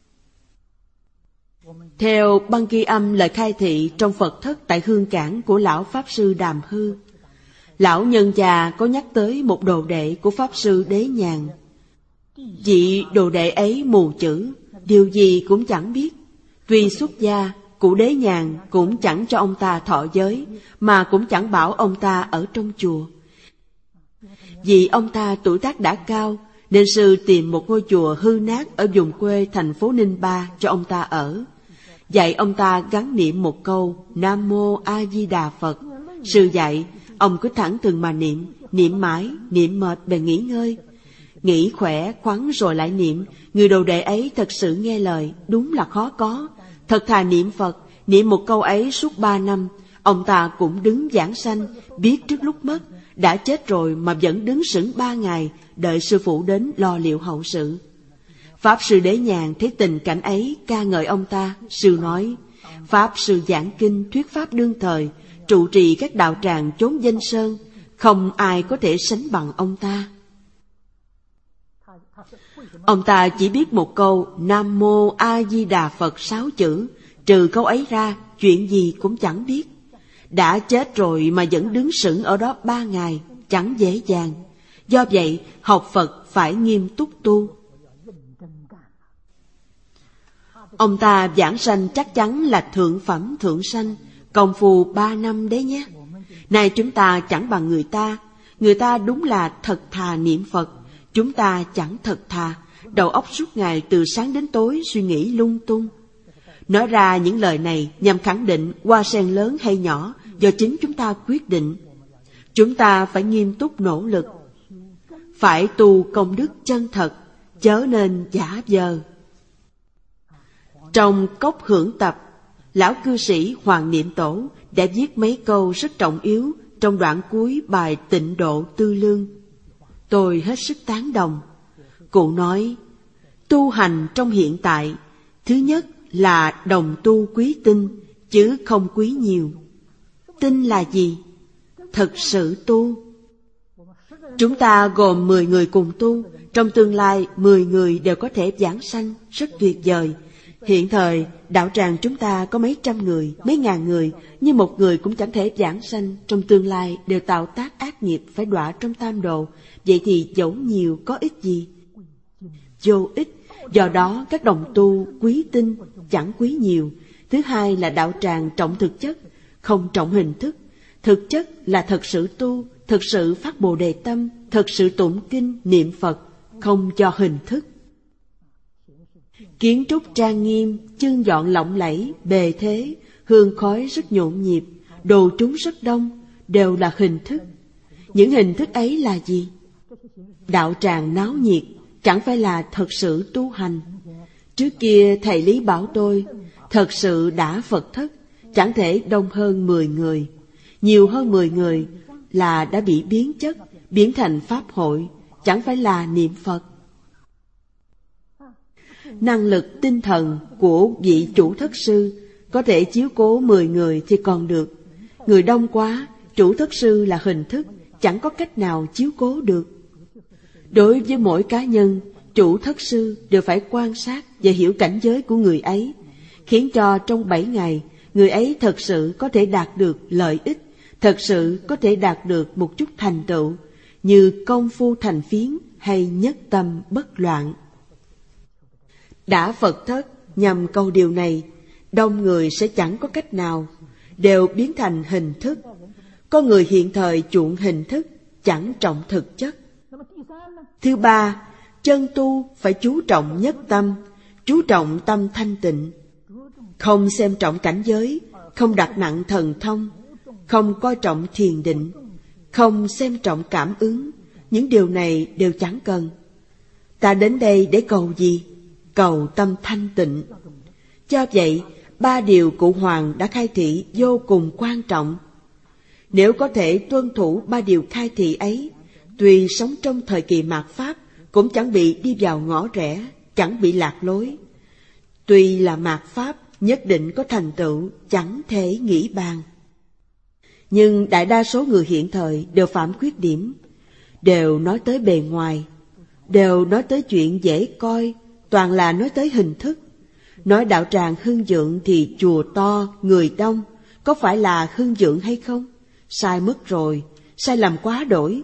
Theo băng ghi âm lời khai thị trong Phật thất tại Hương Cảng của lão Pháp Sư Đàm Hư, lão nhân già có nhắc tới một đồ đệ của Pháp Sư Đế Nhàn. Vị đồ đệ ấy mù chữ, điều gì cũng chẳng biết. Tuy xuất gia, cụ Đế Nhàn cũng chẳng cho ông ta thọ giới, mà cũng chẳng bảo ông ta ở trong chùa. Vì ông ta tuổi tác đã cao, nên sư tìm một ngôi chùa hư nát ở vùng quê thành phố Ninh Ba cho ông ta ở. Dạy ông ta gắn niệm một câu Nam Mô A Di Đà Phật. Sư dạy, ông cứ thẳng thừng mà niệm mãi, niệm mệt bèn nghỉ ngơi. Nghỉ khỏe khoắn rồi lại niệm. Người đồ đệ ấy thật sự nghe lời, đúng là khó có. Thật thà niệm Phật, niệm một câu ấy suốt 3 năm. Ông ta cũng đứng giảng sanh, biết trước lúc mất, đã chết rồi mà vẫn đứng sững 3 ngày, đợi sư phụ đến lo liệu hậu sự. Pháp Sư Đế Nhàn thấy tình cảnh ấy, ca ngợi ông ta. Sư nói, Pháp Sư giảng kinh thuyết pháp đương thời, trụ trì các đạo tràng chốn danh sơn, không ai có thể sánh bằng ông ta. Ông ta chỉ biết một câu Nam Mô A Di Đà Phật 6 chữ, trừ câu ấy ra, chuyện gì cũng chẳng biết. Đã chết rồi mà vẫn đứng sững ở đó 3 ngày, chẳng dễ dàng. Do vậy, học Phật phải nghiêm túc tu. Ông ta giảng sanh chắc chắn là thượng phẩm thượng sanh, công phu 3 năm đấy nhé. Này chúng ta chẳng bằng người ta đúng là thật thà niệm Phật, chúng ta chẳng thật thà, đầu óc suốt ngày từ sáng đến tối suy nghĩ lung tung. Nói ra những lời này nhằm khẳng định hoa sen lớn hay nhỏ do chính chúng ta quyết định. Chúng ta phải nghiêm túc nỗ lực, phải tu công đức chân thật, chớ nên giả vờ. Trong Cốc Hưởng Tập, lão cư sĩ Hoàng Niệm Tổ đã viết mấy câu rất trọng yếu trong đoạn cuối bài Tịnh Độ Tư Lương. Tôi hết sức tán đồng. Cụ nói, tu hành trong hiện tại, thứ nhất là đồng tu quý tinh, chứ không quý nhiều. Tinh là gì? Thực sự tu. Chúng ta gồm 10 người cùng tu, trong tương lai 10 người đều có thể giảng sanh, rất tuyệt vời. Hiện thời, đạo tràng chúng ta có mấy trăm người, mấy ngàn người, nhưng một người cũng chẳng thể giảng sanh, trong tương lai đều tạo tác ác nghiệp phải đọa trong tam độ. Vậy thì dẫu nhiều có ích gì? Vô ích. Do đó các đồng tu quý tinh, chẳng quý nhiều. Thứ hai là đạo tràng trọng thực chất, không trọng hình thức. Thực chất là thật sự tu, thực sự phát Bồ Đề tâm, thật sự tụng kinh, niệm Phật, không cho hình thức. Kiến trúc trang nghiêm, chương dọn lộng lẫy, bề thế, hương khói rất nhộn nhịp, đồ trúng rất đông, đều là hình thức. Những hình thức ấy là gì? Đạo tràng náo nhiệt, chẳng phải là thật sự tu hành. Trước kia thầy Lý bảo tôi, thật sự đã Phật thất, chẳng thể đông hơn 10 người. Nhiều hơn 10 người là đã bị biến chất, biến thành pháp hội, chẳng phải là niệm Phật. Năng lực tinh thần của vị chủ thất sư có thể chiếu cố 10 người thì còn được. Người đông quá, chủ thất sư là hình thức, chẳng có cách nào chiếu cố được. Đối với mỗi cá nhân, chủ thất sư đều phải quan sát và hiểu cảnh giới của người ấy, khiến cho trong 7 ngày, người ấy thật sự có thể đạt được lợi ích, thật sự có thể đạt được một chút thành tựu, như công phu thành phiến hay nhất tâm bất loạn. Đã Phật thất nhằm cầu điều này, đông người sẽ chẳng có cách nào, đều biến thành hình thức. Có người hiện thời chuộng hình thức, chẳng trọng thực chất. Thứ ba, chân tu phải chú trọng nhất tâm, chú trọng tâm thanh tịnh, không xem trọng cảnh giới, không đặt nặng thần thông, không coi trọng thiền định, không xem trọng cảm ứng. Những điều này đều chẳng cần. Ta đến đây để cầu gì? Cầu tâm thanh tịnh. Do vậy, 3 điều Cụ Hoàng đã khai thị vô cùng quan trọng. Nếu có thể tuân thủ 3 điều khai thị ấy, tuy sống trong thời kỳ mạt Pháp, cũng chẳng bị đi vào ngõ rẽ, chẳng bị lạc lối. Tuy là mạt Pháp, nhất định có thành tựu, chẳng thể nghĩ bàn. Nhưng đại đa số người hiện thời đều phạm khuyết điểm, đều nói tới bề ngoài, đều nói tới chuyện dễ coi, toàn là nói tới hình thức. Nói đạo tràng hưng vượng thì chùa to, người đông, có phải là hưng vượng hay không? Sai mất rồi, sai lầm quá đổi.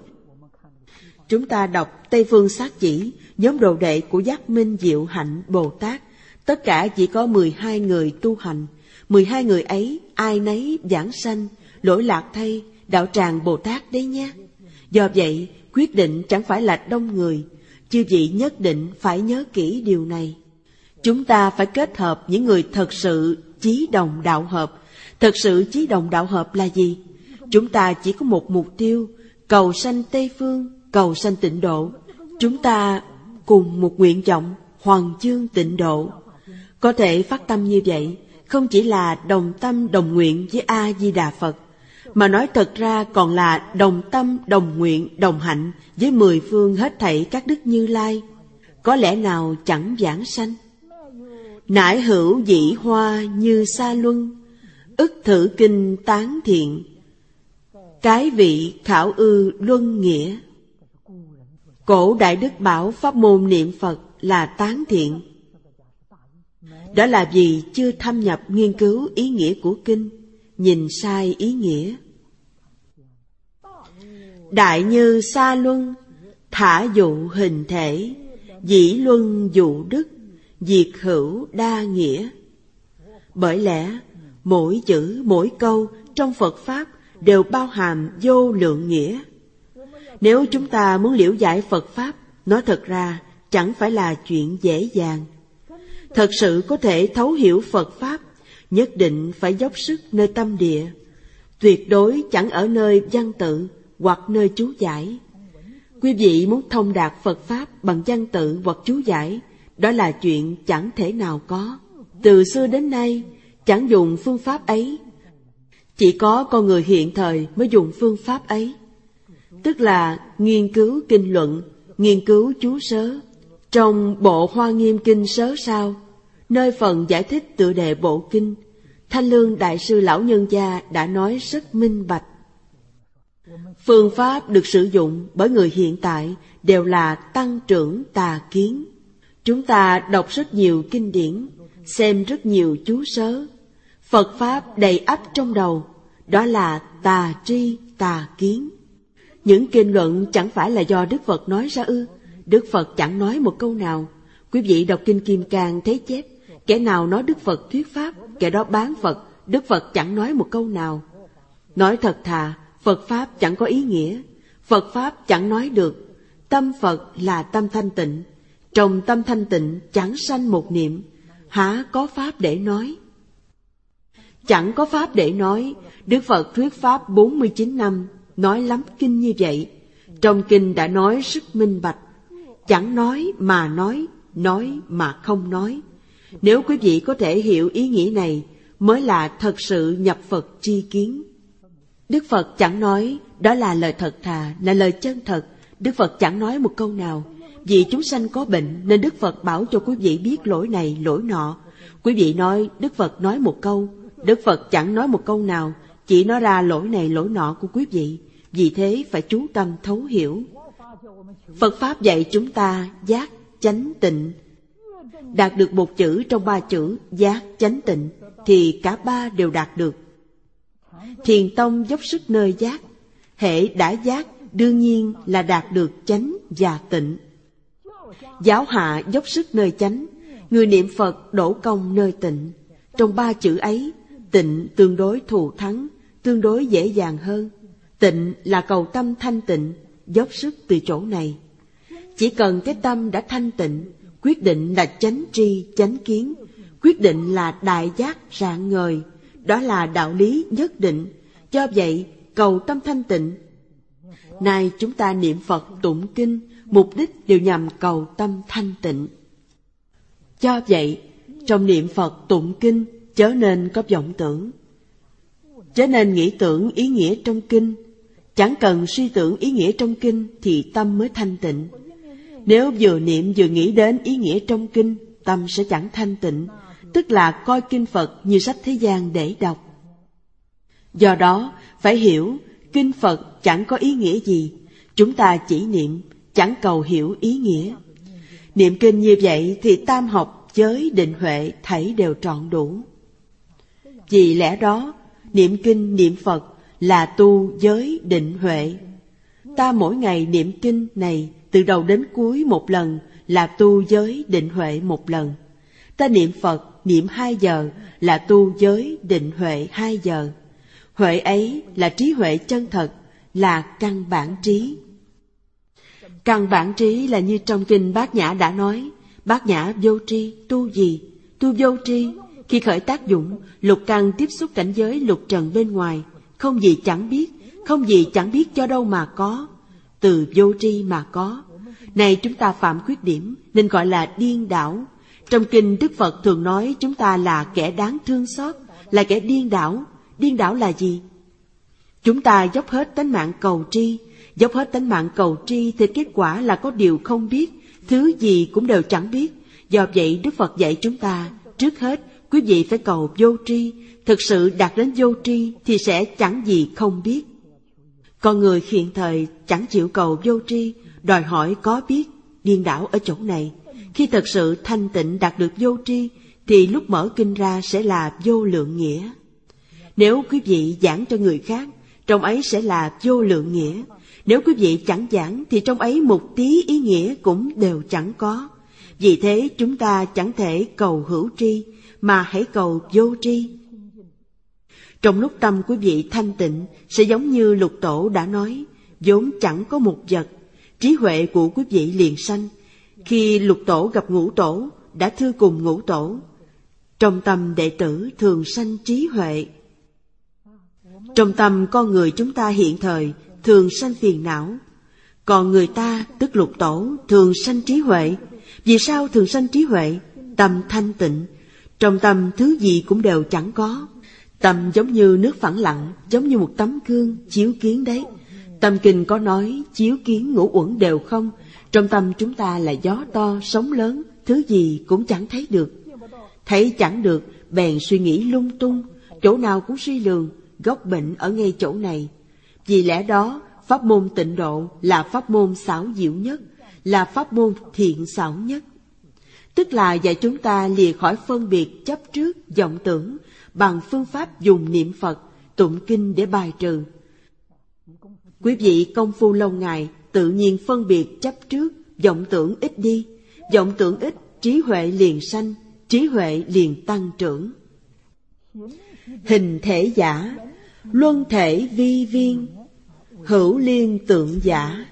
Chúng ta đọc Tây Phương Sát Chỉ, nhóm đồ đệ của Giác Minh Diệu Hạnh Bồ Tát, tất cả chỉ có 12 người tu hành. 12 người ấy, ai nấy giảng sanh, lỗi lạc thay, đạo tràng Bồ Tát đấy nhé. Do vậy, quyết định chẳng phải là đông người, chư vị nhất định phải nhớ kỹ điều này. Chúng ta phải kết hợp những người thật sự chí đồng đạo hợp. Thật sự chí đồng đạo hợp là gì? Chúng ta chỉ có một mục tiêu, cầu sanh Tây Phương, cầu sanh tịnh độ. Chúng ta cùng một nguyện vọng, hoằng chương tịnh độ. Có thể phát tâm như vậy, không chỉ là đồng tâm đồng nguyện với A-di-đà Phật, mà nói thật ra còn là đồng tâm đồng nguyện đồng hạnh với 10 phương hết thảy các đức Như Lai. Có lẽ nào chẳng giảng sanh? Nải hữu dĩ hoa như sa luân, ức thử kinh tán thiện, cái vị khảo ư luân nghĩa. Cổ Đại Đức bảo pháp môn niệm Phật là tán thiện. Đó là vì chưa thâm nhập nghiên cứu ý nghĩa của kinh, nhìn sai ý nghĩa. Đại như sa luân, thả dụ hình thể, dĩ luân dụ đức, diệt hữu đa nghĩa. Bởi lẽ, mỗi chữ, mỗi câu trong Phật Pháp đều bao hàm vô lượng nghĩa. Nếu chúng ta muốn liễu giải Phật Pháp, nói thật ra chẳng phải là chuyện dễ dàng. Thật sự có thể thấu hiểu Phật Pháp, nhất định phải dốc sức nơi tâm địa, tuyệt đối chẳng ở nơi văn tự hoặc nơi chú giải. Quý vị muốn thông đạt Phật Pháp bằng văn tự hoặc chú giải, đó là chuyện chẳng thể nào có. Từ xưa đến nay, chẳng dùng phương pháp ấy. Chỉ có con người hiện thời mới dùng phương pháp ấy. Tức là nghiên cứu kinh luận, nghiên cứu chú sớ. Trong bộ Hoa Nghiêm Kinh Sớ Sao, nơi phần giải thích tựa đề bộ kinh, Thanh Lương Đại sư Lão Nhân Gia đã nói rất minh bạch. Phương pháp được sử dụng bởi người hiện tại đều là tăng trưởng tà kiến. Chúng ta đọc rất nhiều kinh điển, xem rất nhiều chú sớ. Phật Pháp đầy ắp trong đầu, đó là tà tri, tà kiến. Những kinh luận chẳng phải là do Đức Phật nói ra ư? Đức Phật chẳng nói một câu nào. Quý vị đọc Kinh Kim Cang thấy chép, kẻ nào nói Đức Phật thuyết Pháp, kẻ đó bán Phật. Đức Phật chẳng nói một câu nào. Nói thật thà, Phật Pháp chẳng có ý nghĩa. Phật Pháp chẳng nói được. Tâm Phật là tâm thanh tịnh. Trong tâm thanh tịnh chẳng sanh một niệm. Há có Pháp để nói? Chẳng có Pháp để nói. Đức Phật thuyết Pháp 49 năm, nói lắm kinh như vậy. Trong kinh đã nói rất minh bạch. Chẳng nói mà nói mà không nói. Nếu quý vị có thể hiểu ý nghĩa này, mới là thật sự nhập Phật tri kiến. Đức Phật chẳng nói, đó là lời thật thà, là lời chân thật. Đức Phật chẳng nói một câu nào. Vì chúng sanh có bệnh nên Đức Phật bảo cho quý vị biết lỗi này, lỗi nọ. Quý vị nói Đức Phật nói một câu, Đức Phật chẳng nói một câu nào, chỉ nói ra lỗi này, lỗi nọ của quý vị. Vì thế phải chú tâm thấu hiểu. Phật Pháp dạy chúng ta giác, chánh, tịnh. Đạt được một chữ trong 3 chữ giác, chánh, tịnh thì cả 3 đều đạt được. Thiền tông dốc sức nơi giác. Hễ đã giác, đương nhiên là đạt được chánh và tịnh. Giáo hạ dốc sức nơi chánh, người niệm Phật đổ công nơi tịnh. Trong 3 chữ ấy, tịnh tương đối thù thắng, tương đối dễ dàng hơn. Tịnh là cầu tâm thanh tịnh, dốc sức từ chỗ này. Chỉ cần cái tâm đã thanh tịnh, quyết định là chánh tri, chánh kiến, quyết định là đại giác rạng ngời, đó là đạo lý nhất định. Do vậy, cầu tâm thanh tịnh. Nay chúng ta niệm Phật tụng kinh, mục đích đều nhằm cầu tâm thanh tịnh. Do vậy, trong niệm Phật tụng kinh, chớ nên có vọng tưởng. Chớ nên nghĩ tưởng ý nghĩa trong kinh. Chẳng cần suy tưởng ý nghĩa trong kinh thì tâm mới thanh tịnh. Nếu vừa niệm vừa nghĩ đến ý nghĩa trong kinh, tâm sẽ chẳng thanh tịnh, tức là coi kinh Phật như sách thế gian để đọc. Do đó, phải hiểu, kinh Phật chẳng có ý nghĩa gì, chúng ta chỉ niệm, chẳng cầu hiểu ý nghĩa. Niệm kinh như vậy thì tam học, giới, định, huệ thảy đều trọn đủ. Vì lẽ đó, niệm kinh, niệm Phật là tu giới, định, huệ. Ta mỗi ngày niệm kinh này từ đầu đến cuối một lần là tu giới, định, huệ một lần. Ta niệm Phật niệm 2 giờ là tu giới, định, huệ 2 giờ. Huệ ấy là trí huệ chân thật, là căn bản trí. Căn bản trí là như trong kinh Bát Nhã đã nói. Bát Nhã vô tri, tu gì? Tu vô tri. Khi khởi tác dụng, lục căn tiếp xúc cảnh giới lục trần bên ngoài, không gì chẳng biết, không gì chẳng biết cho đâu mà có, từ vô tri mà có. Này chúng ta phạm khuyết điểm nên gọi là điên đảo. Trong kinh Đức Phật thường nói chúng ta là kẻ đáng thương xót, là kẻ điên đảo. Điên đảo là gì? Chúng ta dốc hết tánh mạng cầu tri. Dốc hết tánh mạng cầu tri thì kết quả là có điều không biết, thứ gì cũng đều chẳng biết. Do vậy Đức Phật dạy chúng ta, trước hết quý vị phải cầu vô tri. Thực sự đạt đến vô tri thì sẽ chẳng gì không biết. Con người hiện thời chẳng chịu cầu vô tri, đòi hỏi có biết, điên đảo ở chỗ này. Khi thật sự thanh tịnh đạt được vô tri thì lúc mở kinh ra sẽ là vô lượng nghĩa. Nếu quý vị giảng cho người khác, trong ấy sẽ là vô lượng nghĩa. Nếu quý vị chẳng giảng thì trong ấy một tí ý nghĩa cũng đều chẳng có. Vì thế chúng ta chẳng thể cầu hữu tri, mà hãy cầu vô tri. Trong lúc tâm quý vị thanh tịnh, sẽ giống như Lục Tổ đã nói, vốn chẳng có một vật, trí huệ của quý vị liền sanh. Khi Lục Tổ gặp Ngũ Tổ, đã thưa cùng Ngũ Tổ: trong tâm đệ tử thường sanh trí huệ. Trong tâm con người chúng ta hiện thời thường sanh phiền não, còn người ta, tức Lục Tổ, thường sanh trí huệ. Vì sao thường sanh trí huệ? Tâm thanh tịnh, trong tâm thứ gì cũng đều chẳng có. Tâm giống như nước phẳng lặng, giống như một tấm gương chiếu kiến đấy. Tâm kinh có nói chiếu kiến ngũ uẩn đều không. Trong tâm chúng ta là gió to, sóng lớn, thứ gì cũng chẳng thấy được. Thấy chẳng được, bèn suy nghĩ lung tung, chỗ nào cũng suy lường, gốc bệnh ở ngay chỗ này. Vì lẽ đó, pháp môn tịnh độ là pháp môn xảo diệu nhất, là pháp môn thiện xảo nhất. Tức là dạy chúng ta lìa khỏi phân biệt chấp trước, vọng tưởng, bằng phương pháp dùng niệm Phật, tụng kinh để bài trừ. Quý vị công phu lâu ngày, tự nhiên phân biệt chấp trước, vọng tưởng ít đi. Vọng tưởng ít, trí huệ liền sanh, trí huệ liền tăng trưởng. Hình thể giả, luân thể vi viên, hữu liên tượng giả.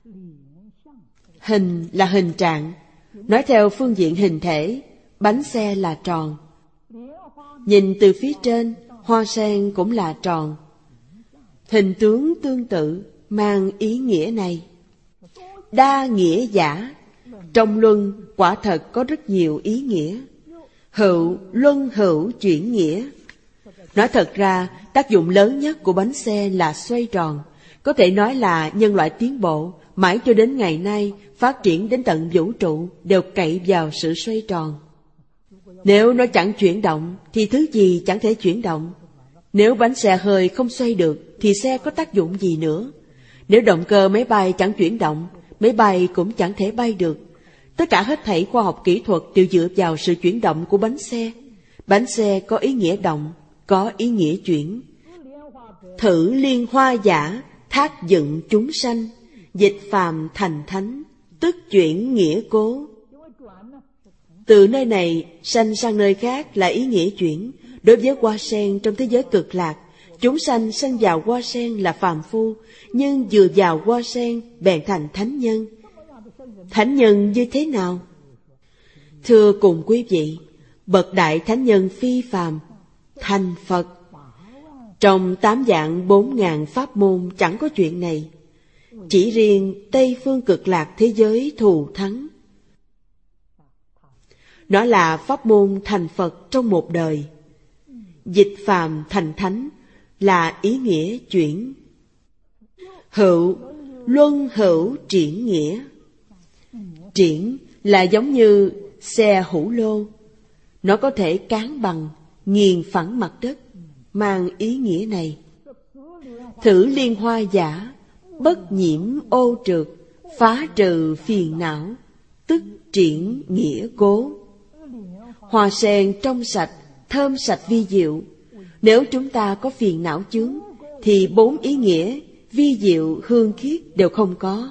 Hình là hình trạng. Nói theo phương diện hình thể, bánh xe là tròn. Nhìn từ phía trên, hoa sen cũng là tròn. Hình tướng tương tự mang ý nghĩa này. Đa nghĩa giả, trong luân quả thật có rất nhiều ý nghĩa. Hữu, luân hữu chuyển nghĩa. Nói thật ra, tác dụng lớn nhất của bánh xe là xoay tròn. Có thể nói là nhân loại tiến bộ, mãi cho đến ngày nay, phát triển đến tận vũ trụ, đều cậy vào sự xoay tròn. Nếu nó chẳng chuyển động, thì thứ gì chẳng thể chuyển động. Nếu bánh xe hơi không xoay được, thì xe có tác dụng gì nữa? Nếu động cơ máy bay chẳng chuyển động, máy bay cũng chẳng thể bay được. Tất cả hết thảy khoa học kỹ thuật đều dựa vào sự chuyển động của bánh xe. Bánh xe có ý nghĩa động, có ý nghĩa chuyển. Thử liên hoa giả, thác dựng chúng sanh, dịch phàm thành thánh, tức chuyển nghĩa cố. Từ nơi này sanh sang nơi khác là ý nghĩa chuyển. Đối với hoa sen trong thế giới cực lạc, chúng sanh sanh vào hoa sen là phàm phu, nhưng vừa vào hoa sen bèn thành thánh nhân. Thánh nhân như thế nào? Thưa cùng quý vị, bậc đại thánh nhân phi phàm, thành Phật. Trong 8 vạn 4.000 pháp môn chẳng có chuyện này. Chỉ riêng Tây phương cực lạc thế giới thù thắng. Nó là pháp môn thành Phật trong một đời. Dịch phàm thành thánh là ý nghĩa chuyển. Hữu, luân hữu triển nghĩa. Triển là giống như xe hữu lô. Nó có thể cán bằng, nghiền phẳng mặt đất, mang ý nghĩa này. Thử liên hoa giả, bất nhiễm ô trượt, phá trừ phiền não, tức triển nghĩa cố. Hoa sen trong sạch, thơm sạch vi diệu. Nếu chúng ta có phiền não chướng, thì 4 ý nghĩa vi diệu hương khiết đều không có.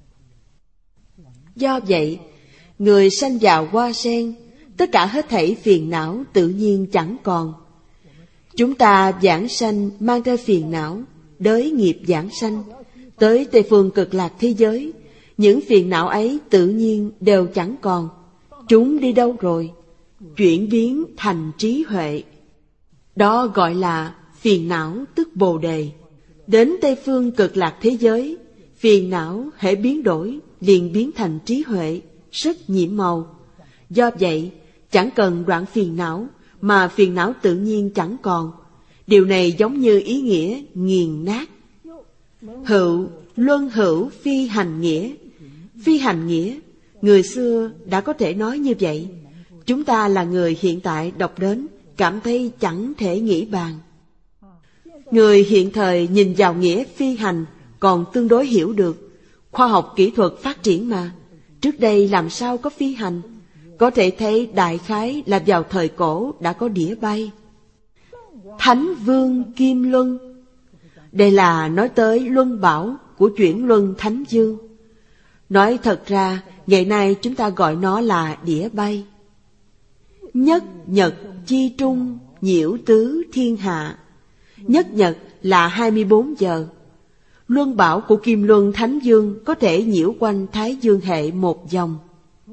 Do vậy, người sanh vào hoa sen, tất cả hết thảy phiền não tự nhiên chẳng còn. Chúng ta vãng sanh mang theo phiền não, đới nghiệp vãng sanh, tới Tây phương cực lạc thế giới, những phiền não ấy tự nhiên đều chẳng còn. Chúng đi đâu rồi? Chuyển biến thành trí huệ. Đó gọi là phiền não tức Bồ Đề. Đến Tây phương cực lạc thế giới, phiền não hễ biến đổi liền biến thành trí huệ, rất nhiễm màu. Do vậy, chẳng cần đoạn phiền não, mà phiền não tự nhiên chẳng còn. Điều này giống như ý nghĩa nghiền nát. Hữu, luân hữu phi hành nghĩa. Phi hành nghĩa, người xưa đã có thể nói như vậy. Chúng ta là người hiện tại đọc đến, cảm thấy chẳng thể nghĩ bàn. Người hiện thời nhìn vào nghĩa phi hành còn tương đối hiểu được. Khoa học kỹ thuật phát triển mà, trước đây làm sao có phi hành? Có thể thấy đại khái là vào thời cổ đã có đĩa bay. Thánh Vương Kim Luân, đây là nói tới luân bảo của chuyển luân Thánh Dương. Nói thật ra, ngày nay chúng ta gọi nó là đĩa bay. Nhất nhật chi trung, nhiễu tứ thiên hạ. Nhất nhật là 24 giờ. Luân bảo của Kim Luân Thánh Dương có thể nhiễu quanh Thái Dương hệ một vòng.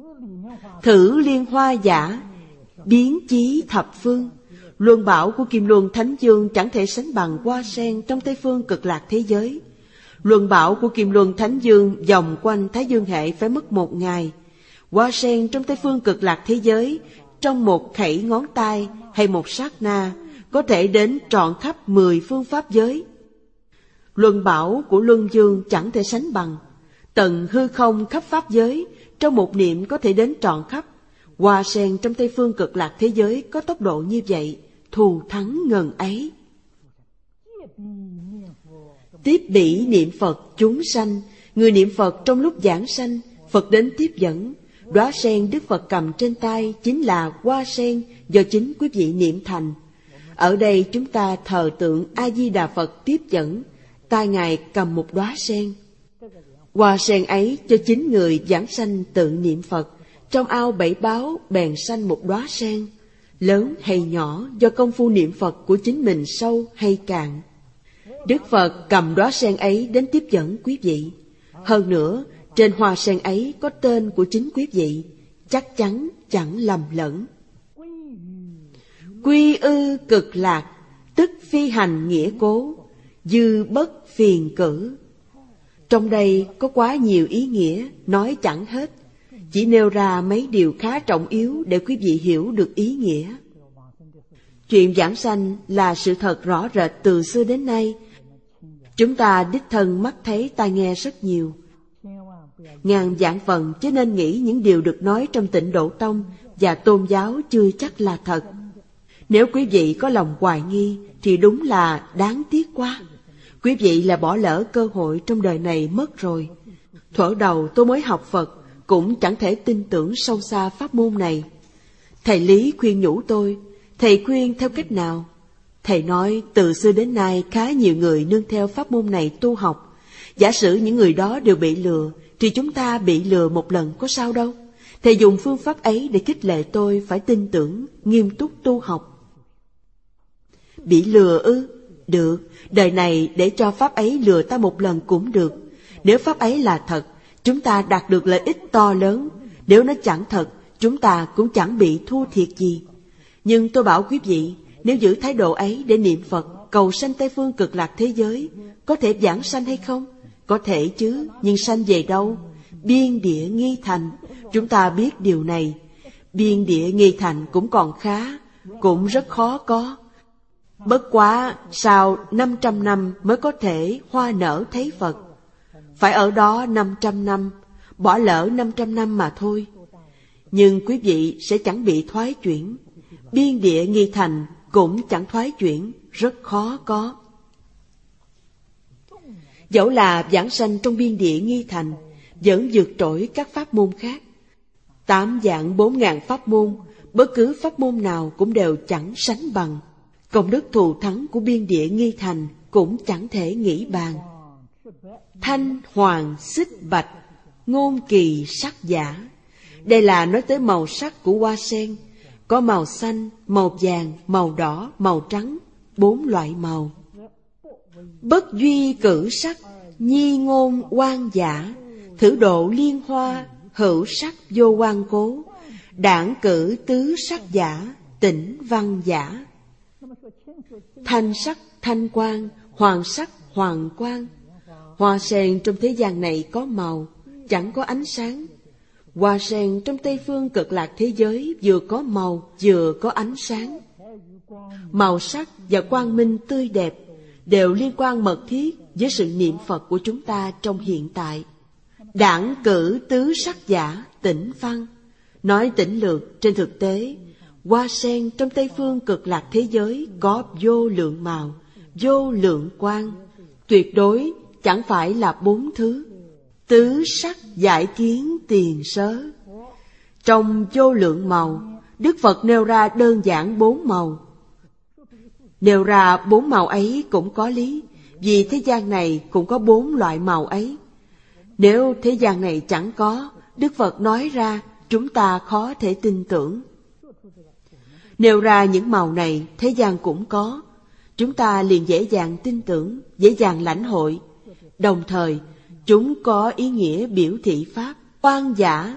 thử liên hoa giả, biến chí thập phương. Luân bảo của Kim Luân Thánh Dương chẳng thể sánh bằng hoa sen trong Tây phương Cực Lạc thế giới. Luân bảo của Kim Luân Thánh Dương vòng quanh Thái Dương hệ phải mất 1 ngày. Hoa sen trong Tây phương Cực Lạc thế giới, trong một khẩy ngón tay hay một sát na, có thể đến trọn khắp 10 phương pháp giới. Luân bảo của Luân Dương chẳng thể sánh bằng. Tận hư không khắp pháp giới, trong một niệm có thể đến trọn khắp. Hoa sen trong Tây phương Cực Lạc thế giới có tốc độ như vậy, thù thắng ngần ấy. Tiếp bỉ niệm Phật chúng sanh, người niệm Phật trong lúc giảng sanh, Phật đến tiếp dẫn. Đóa sen Đức Phật cầm trên tay chính là hoa sen do chính quý vị niệm thành. Ở đây chúng ta thờ tượng A-di-đà Phật tiếp dẫn, tay Ngài cầm một đóa sen. Hoa sen ấy cho chính người giảng sanh tự niệm Phật, trong ao bảy báo bèn sanh một đóa sen, lớn hay nhỏ do công phu niệm Phật của chính mình sâu hay cạn. Đức Phật cầm đóa sen ấy đến tiếp dẫn quý vị. Hơn nữa, trên hoa sen ấy có tên của chính quý vị, chắc chắn chẳng lầm lẫn. Quy ư cực lạc, tức phi hành nghĩa cố, dư bất phiền cử. Trong đây có quá nhiều ý nghĩa, nói chẳng hết. Chỉ nêu ra mấy điều khá trọng yếu để quý vị hiểu được ý nghĩa. Chuyện giảng sanh là sự thật rõ rệt từ xưa đến nay. Chúng ta đích thân mắt thấy tai nghe rất nhiều. Ngàn vạn phần chứ nên nghĩ những điều được nói trong Tịnh Độ Tông và tôn giáo chưa chắc là thật. Nếu quý vị có lòng hoài nghi thì đúng là đáng tiếc quá. Quý vị là bỏ lỡ cơ hội trong đời này mất rồi. Thuở đầu tôi mới học Phật cũng chẳng thể tin tưởng sâu xa pháp môn này. Thầy Lý khuyên nhủ tôi. Thầy khuyên theo cách nào? Thầy nói từ xưa đến nay khá nhiều người nương theo pháp môn này tu học. Giả sử những người đó đều bị lừa, thì chúng ta bị lừa một lần có sao đâu. Thầy dùng phương pháp ấy để khích lệ tôi phải tin tưởng, nghiêm túc tu học. Bị lừa ư? Được, đời này để cho pháp ấy lừa ta một lần cũng được. Nếu pháp ấy là thật, chúng ta đạt được lợi ích to lớn. Nếu nó chẳng thật, chúng ta cũng chẳng bị thua thiệt gì. Nhưng tôi bảo quý vị, nếu giữ thái độ ấy để niệm Phật, cầu sanh Tây phương Cực Lạc thế giới, có thể giảng sanh hay không? Có thể chứ, nhưng sanh về đâu? Biên địa nghi thành, chúng ta biết điều này. Biên địa nghi thành cũng còn khá, cũng rất khó có. Bất quá sau 500 năm mới có thể hoa nở thấy Phật. Phải ở đó 500 năm, bỏ lỡ 500 năm mà thôi. Nhưng quý vị sẽ chẳng bị thoái chuyển. Biên địa nghi thành cũng chẳng thoái chuyển, rất khó có. Dẫu là giảng sanh trong biên địa nghi thành, vẫn vượt trội các pháp môn khác. 8 vạn 4.000 pháp môn, bất cứ pháp môn nào cũng đều chẳng sánh bằng. Công đức thù thắng của biên địa nghi thành cũng chẳng thể nghĩ bàn. Thanh, hoàng, xích, bạch, ngôn kỳ, sắc giả. Đây là nói tới màu sắc của hoa sen. Có màu xanh, màu vàng, màu đỏ, màu trắng, 4 loại màu. Bất duy cử sắc, nhi ngôn oan giả, thử độ liên hoa, hữu sắc vô oan cố, đảng cử tứ sắc giả, tĩnh văn giả. Thanh sắc, thanh quang, hoàng sắc, hoàng quang. Hoa sen trong thế gian này có màu, chẳng có ánh sáng. Hoa sen trong Tây phương Cực Lạc thế giới vừa có màu, vừa có ánh sáng. Màu sắc và quang minh tươi đẹp đều liên quan mật thiết với sự niệm Phật của chúng ta trong hiện tại. Đảng cử tứ sắc giả, tĩnh văn. Nói tĩnh lược, trên thực tế, hoa sen trong Tây phương Cực Lạc thế giới có vô lượng màu, vô lượng quang. Tuyệt đối chẳng phải là 4 thứ. Tứ sắc giải kiến tiền sớ. Trong vô lượng màu, Đức Phật nêu ra đơn giản 4 màu. Nêu ra 4 màu ấy cũng có lý, vì thế gian này cũng có 4 loại màu ấy. Nếu thế gian này chẳng có, Đức Phật nói ra, chúng ta khó thể tin tưởng. Nêu ra những màu này, thế gian cũng có, chúng ta liền dễ dàng tin tưởng, dễ dàng lãnh hội. Đồng thời, chúng có ý nghĩa biểu thị pháp. Oan giả,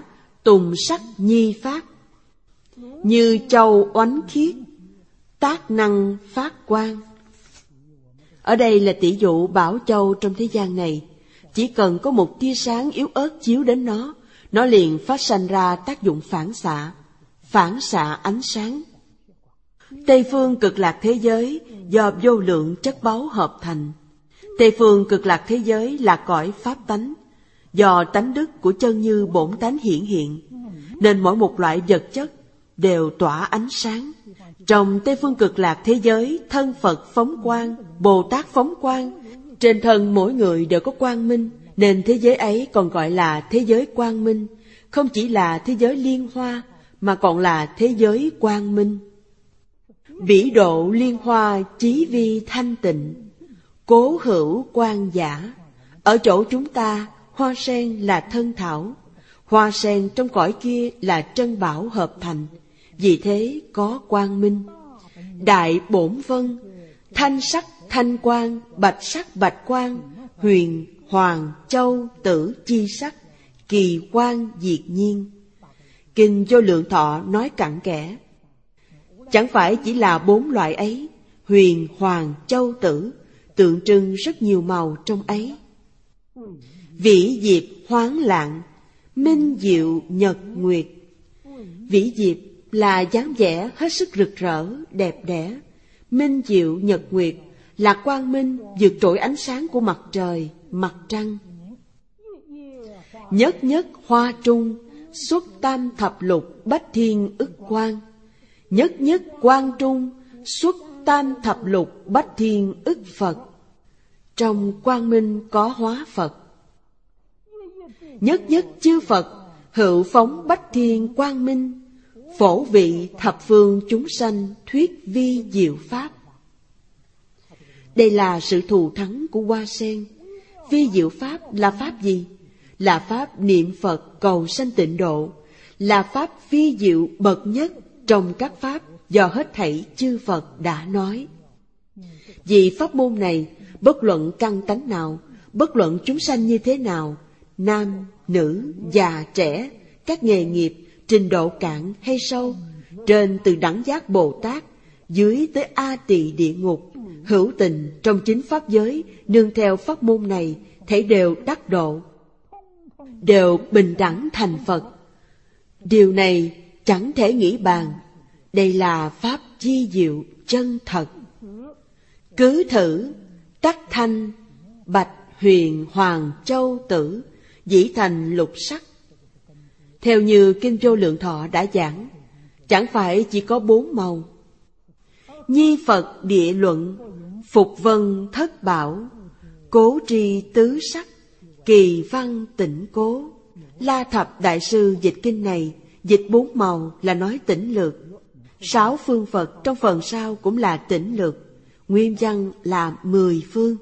tùng sắc nhi pháp. Như châu oánh khiết, tác năng phát quang. Ở đây là tỷ dụ bảo châu trong thế gian này. Chỉ cần có một tia sáng yếu ớt chiếu đến nó liền phát sanh ra tác dụng phản xạ ánh sáng. Tây phương cực lạc thế giới do vô lượng chất báu hợp thành. Tây phương cực lạc thế giới là cõi pháp tánh, do tánh đức của chân như bổn tánh hiển hiện, nên mỗi một loại vật chất đều tỏa ánh sáng. Trong Tây phương cực lạc thế giới, thân Phật phóng quang, Bồ Tát phóng quang, trên thân mỗi người đều có quang minh, nên thế giới ấy còn gọi là thế giới quang minh. Không chỉ là thế giới liên hoa, mà còn là thế giới quang minh. Vĩ độ liên hoa chí vi thanh tịnh, cố hữu quang giả. Ở chỗ chúng ta, hoa sen là thân thảo, hoa sen trong cõi kia là trân bảo hợp thành, vì thế có quang minh. Đại bổn vân, thanh sắc thanh quang, bạch sắc bạch quang, huyền hoàng châu tử chi sắc, kỳ quang diệt nhiên. Kinh Vô Lượng Thọ nói cặn kẽ. Chẳng phải chỉ là 4 loại ấy, huyền hoàng châu tử, tượng trưng rất nhiều màu trong ấy. Vĩ diệp hoáng lạng, minh diệu nhật nguyệt. Vĩ diệp là dáng vẻ hết sức rực rỡ, đẹp đẽ. Minh diệu nhật nguyệt là quang minh vượt trội ánh sáng của mặt trời, mặt trăng. Nhất nhất hoa trung, xuất tam thập lục bách thiên ức quang. Nhất nhất quang trung, xuất tam thập lục bách thiên ức Phật. Trong quang minh có hóa Phật. Nhất nhất chư Phật, hữu phóng bách thiên quang minh, phổ vị thập phương chúng sanh, thuyết vi diệu pháp. Đây là sự thù thắng của hoa sen. Vi diệu pháp là pháp gì? Là pháp niệm Phật cầu sanh tịnh độ, là pháp vi diệu bậc nhất trong các pháp do hết thảy chư Phật đã nói. Vì pháp môn này, bất luận căn tánh nào, bất luận chúng sanh như thế nào, nam, nữ, già, trẻ, các nghề nghiệp, trình độ cạn hay sâu, trên từ đẳng giác Bồ Tát, dưới tới A Tỳ địa ngục, hữu tình trong chính pháp giới, nương theo pháp môn này, thảy đều đắc độ, đều bình đẳng thành Phật. Điều này chẳng thể nghĩ bàn. Đây là pháp chi diệu chân thật. Cứ thử tắc thanh, bạch huyền hoàng châu tử, dĩ thành lục sắc. Theo như Kinh Vô Lượng Thọ đã giảng, chẳng phải chỉ có 4 màu. Nhi Phật địa luận, phục vân thất bảo, cố tri tứ sắc, kỳ văn tịnh cố. La Thập Đại Sư dịch kinh này, dịch 4 màu là nói tĩnh lược. 6 phương Phật trong phần sau cũng là tĩnh lược. Nguyên văn là 10 phương.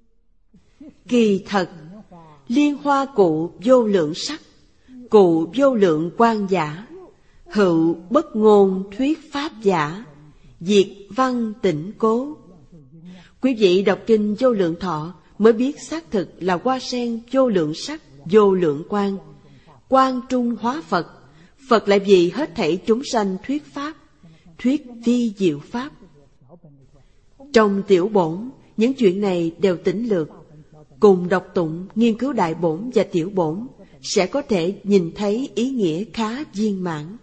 Kỳ thật, liên hoa cụ vô lượng sắc, cụ vô lượng quang giả, hữu bất ngôn thuyết pháp giả, diệt văn tịnh cố. Quý vị đọc kinh Vô Lượng Thọ mới biết xác thực là hoa sen vô lượng sắc, vô lượng quang. Quang trung hóa Phật, Phật lại vì hết thảy chúng sanh thuyết pháp, thuyết vi diệu pháp. Trong tiểu bổn, những chuyện này đều tĩnh lược. Cùng đọc tụng, nghiên cứu đại bổn và tiểu bổn, sẽ có thể nhìn thấy ý nghĩa khá viên mãn.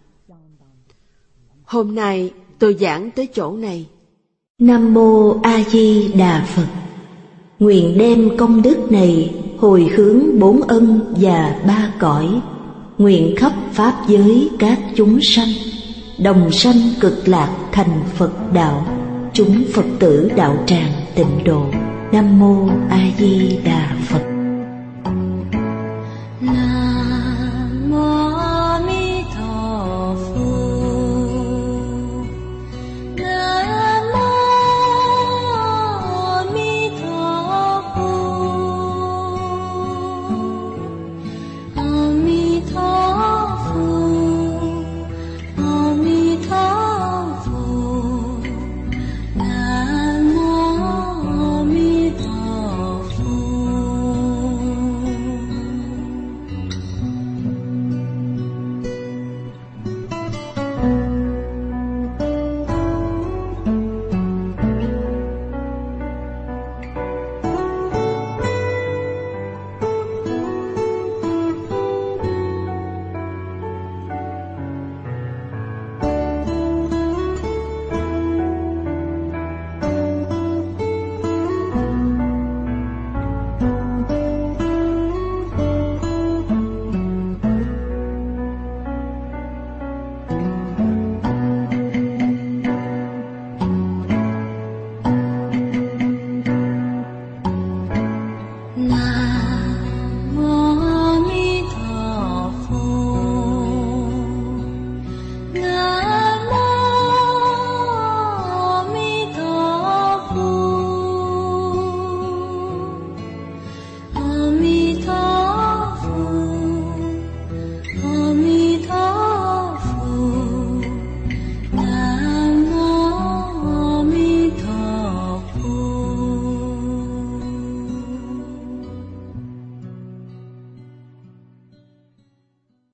Hôm nay tôi giảng tới chỗ này. Nam Mô A Di Đà Phật. Nguyện đem công đức này hồi hướng 4 ân và 3 cõi, nguyện khắp pháp giới các chúng sanh đồng sanh cực lạc thành Phật đạo, chúng Phật tử đạo tràng tịnh độ. Nam Mô A Di Đà Phật.